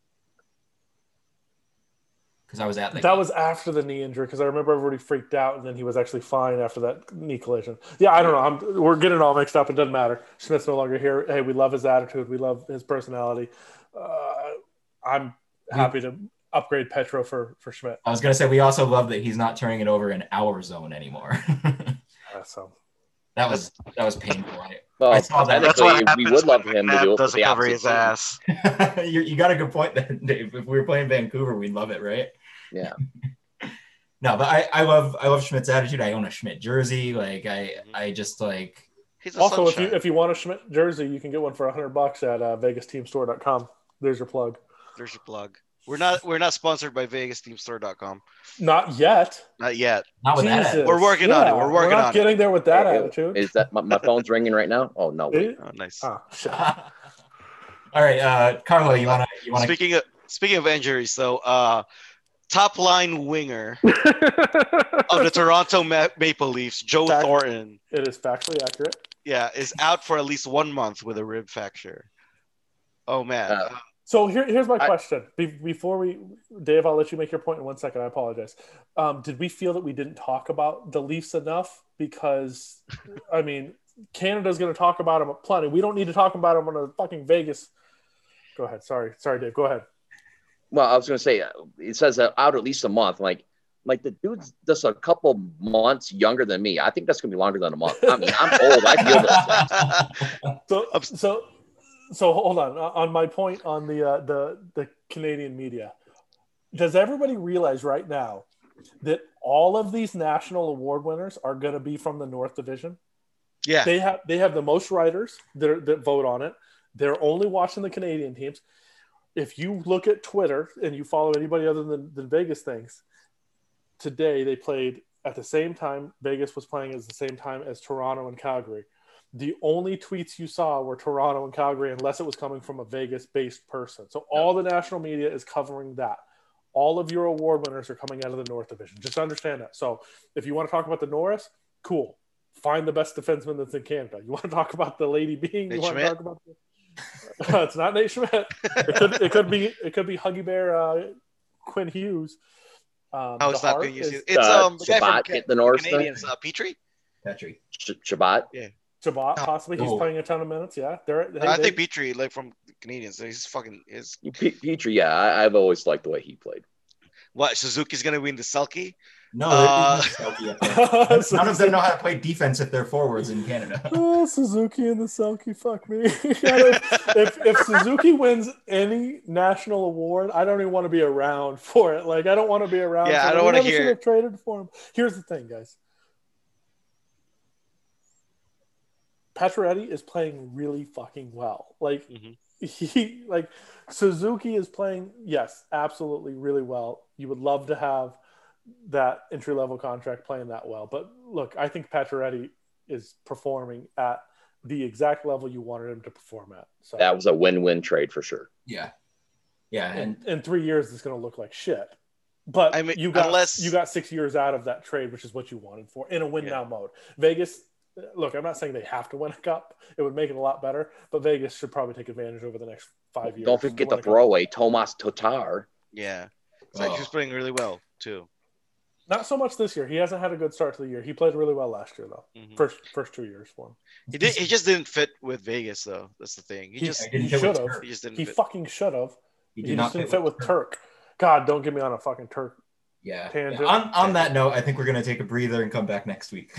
Because I was at the That game. was after the knee injury because I remember everybody freaked out, and then he was actually fine after that knee collision. Yeah, I don't know. I'm, we're getting all mixed up. It doesn't matter. Smith's no longer here. Hey, we love his attitude. We love his personality. Uh, I'm happy to upgrade Petro for for Schmidt. I was gonna say we also love that he's not turning it over in our zone anymore. Uh, so that was that was painful. I- Well, I saw that. That's technically, what we happens would love when him to McNabb do it. doesn't with the cover opposite his team. ass. you, you got a good point there, Dave. If we were playing Vancouver, we'd love it, right? Yeah. No, but I, I love I love Schmidt's attitude. I own a Schmidt jersey. Like I I just like He's a also, if sunshine. you if you want a Schmidt jersey, you can get one for a hundred bucks at uh, Vegas Team Store dot com. There's your plug. There's your plug. We're not we're not sponsored by Vegas Team Store dot com. Not yet. Not yet. not with that. Jesus. We're working on it. We're working not on it. getting there with that Hey, attitude. Is that my, my phone's ringing right now? Oh no! Wait. Eh? Oh, nice. Ah, shit. All right, uh, Carlo, you wanna you wanna Speaking of speaking of injuries, though, uh, top line winger of the Toronto Ma- Maple Leafs, Joe Fact- Thornton, It is factually accurate. yeah, is out for at least one month with a rib fracture. Oh man, Uh, So here, here's my I- question. Be- before we, Dave, I'll let you make your point in one second. I apologize. Um, did we feel that we didn't talk about the Leafs enough? Because, I mean, Canada's going to talk about them plenty. We don't need to talk about them on a fucking Vegas. Go ahead. Sorry. Sorry, Dave. Go ahead. Well, I was going to say uh, it says uh, out at least a month. Like, like the dude's just a couple months younger than me. I think that's going to be longer than a month. I mean, I'm old. I feel those things. So, so, so hold on. On my point on the uh, the the Canadian media, does everybody realize right now that all of these national award winners are going to be from the North Division? yeah, They have they have the most writers that, are, that vote on it. They're only watching the Canadian teams. if you look at Twitter and you follow anybody other than, than Vegas things, today they played at the same time. Vegas was playing at the same time as Toronto and Calgary. The only tweets you saw were Toronto and Calgary, unless it was coming from a Vegas-based person. So all the national media is covering that. All of your award winners are coming out of the North Division. Just understand that. So if you want to talk about the Norris, cool. Find the best defenseman that's in Canada. You want to talk about the Lady Being? Nate You want Schmidt? to talk about the... uh, it's not Nate Schmidt. It could it could be it could be Huggy Bear uh, Quinn Hughes. Um, How is the that Hart being used? is It's Uh, um the guy Shabbat from hit the Norris Canadians, uh, Petrie. Petrie. Sh- Shabbat. Shabbat, possibly. He's Oh. playing a ton of minutes. Yeah, they're, hey, I they- think Petrie, like from Canadians, he's fucking is. P- Petrie, yeah, I, I've always liked the way he played. What, Suzuki's gonna win the Selkie? No, Uh, they're Selkie. None of them know how to play defense if they're forwards in Canada. Oh, Suzuki and the Selkie, fuck me. if, if Suzuki wins any national award, I don't even want to be around for it. Like, I don't want to be around. Yeah, for I it. don't We wanna never hear should it. have traded for him. Here's the thing, guys. Pacioretty is playing really fucking well. Like, Mhm. he, like, Suzuki is playing, yes, absolutely really well. You would love to have that entry level contract playing that well. But look, I think Pacioretty is performing at the exact level you wanted him to perform at. So That was a win-win trade for sure. Yeah. Yeah. And in, in three years, it's going to look like shit. But I mean, you got unless- you got six years out of that trade, which is what you wanted for in a win Yeah. now mode. Vegas, look, I'm not saying they have to win a cup. It would make it a lot better, but Vegas should probably take advantage over the next five years. Don't to forget win the a cup. throwaway, Tomas Tatar. Yeah, it's like Oh. he's playing really well too. Not so much this year. He hasn't had a good start to the year. He played really well last year, though. Mhm. First first two years for him. He did. He just didn't fit with Vegas, though. That's the thing. He He- just I didn't he fit with should've. Turk. he just didn't He fit. fucking should have. He He, did just not didn't fit with Turk. God, don't get me on a fucking Turk. Yeah. Tangent. Yeah. On on that note, I think we're gonna take a breather and come back next week.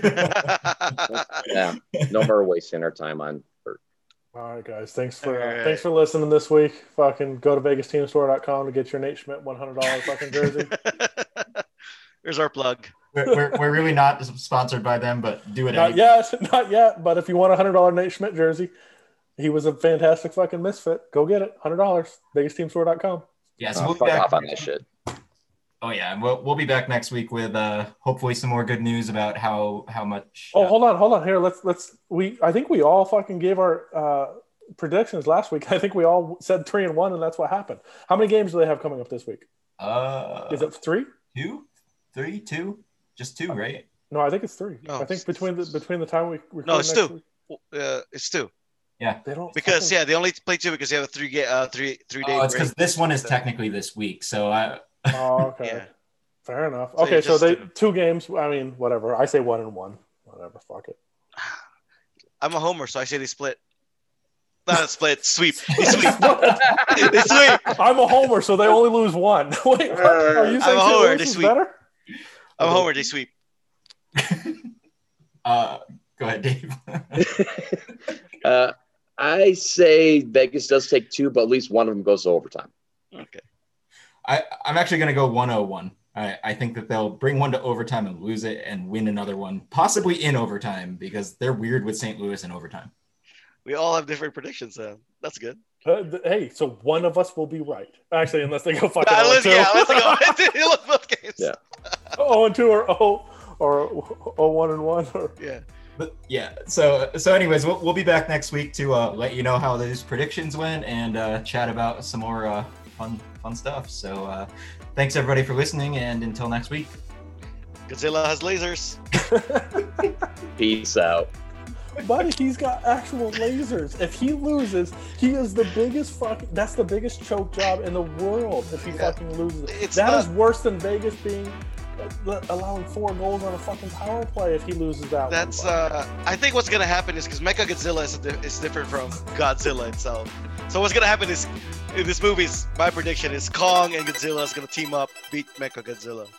Yeah, no more wasting our time on. Or, All right, guys. Thanks for All right. thanks for listening this week. Fucking go to vegas team store dot com to get your Nate Schmidt one hundred dollars fucking jersey. Here's our plug. we're, we're, we're really not sponsored by them, but do it Not anyway. yet, not yet. But if you want a hundred dollar Nate Schmidt jersey, he was a fantastic fucking misfit. Go get it, hundred dollars. vegas team store dot com. Yeah, so uh, we'll be fuck back off on that shit. Oh yeah, and we'll we'll be back next week with uh hopefully some more good news about how how much. Oh, uh, hold on, hold on. Here, let's let's we. I think we all fucking gave our uh, predictions last week. I think we all said three and one, and that's what happened. How many games do they have coming up this week? uh Is it three? two, three, two, just two, right? No, I think it's three. No, I think it's- between the between the time we record No, it's next two. week, Uh, it's two they don't because fucking- yeah, they only play two because they have a three ga- uh three three day Oh, it's break. because this one is technically this week, so I. Oh, okay. Yeah. Fair enough. So Okay, you so just they did- two games. I mean, whatever. I say one and one. Whatever. Fuck it. I'm a homer, so I say they split. Not a split, sweep. They sweep. They sweep. I'm a homer, so they only lose one. Wait, what? Are you saying I'm a Saint homer, Louis they is sweep. better? I'm a homer. They sweep. uh, go ahead, Dave. uh, I say Vegas does take two, but at least one of them goes to overtime. Okay. I I'm actually gonna go one oh one. I, I think that they'll bring one to overtime and lose it and win another one, possibly in overtime, because they're weird with Saint Louis in overtime. We all have different predictions, so that's good. Uh, th- hey, so one of us will be right. Actually, unless they go fucking Uh, oh and let's, two. yeah, let's go. Look both games. Yeah. oh and two or oh or oh one and one or Yeah. But yeah, so so anyways, we'll, we'll be back next week to uh, let you know how those predictions went and uh, chat about some more uh, fun fun stuff. So uh, thanks everybody for listening, and until next week. Godzilla has lasers. Peace out. Buddy, he's got actual lasers. If he loses, he is the biggest fucking. That's the biggest choke job in the world. If he Yeah. fucking loses, It's that not- is worse than Vegas being uh, allowing four goals on a fucking power play. If he loses that, That's one, uh I think what's gonna happen is because Mecha Godzilla is, di- is different from Godzilla itself. So what's gonna happen is in this movie, my prediction is Kong and Godzilla is gonna team up, beat Mecha Godzilla.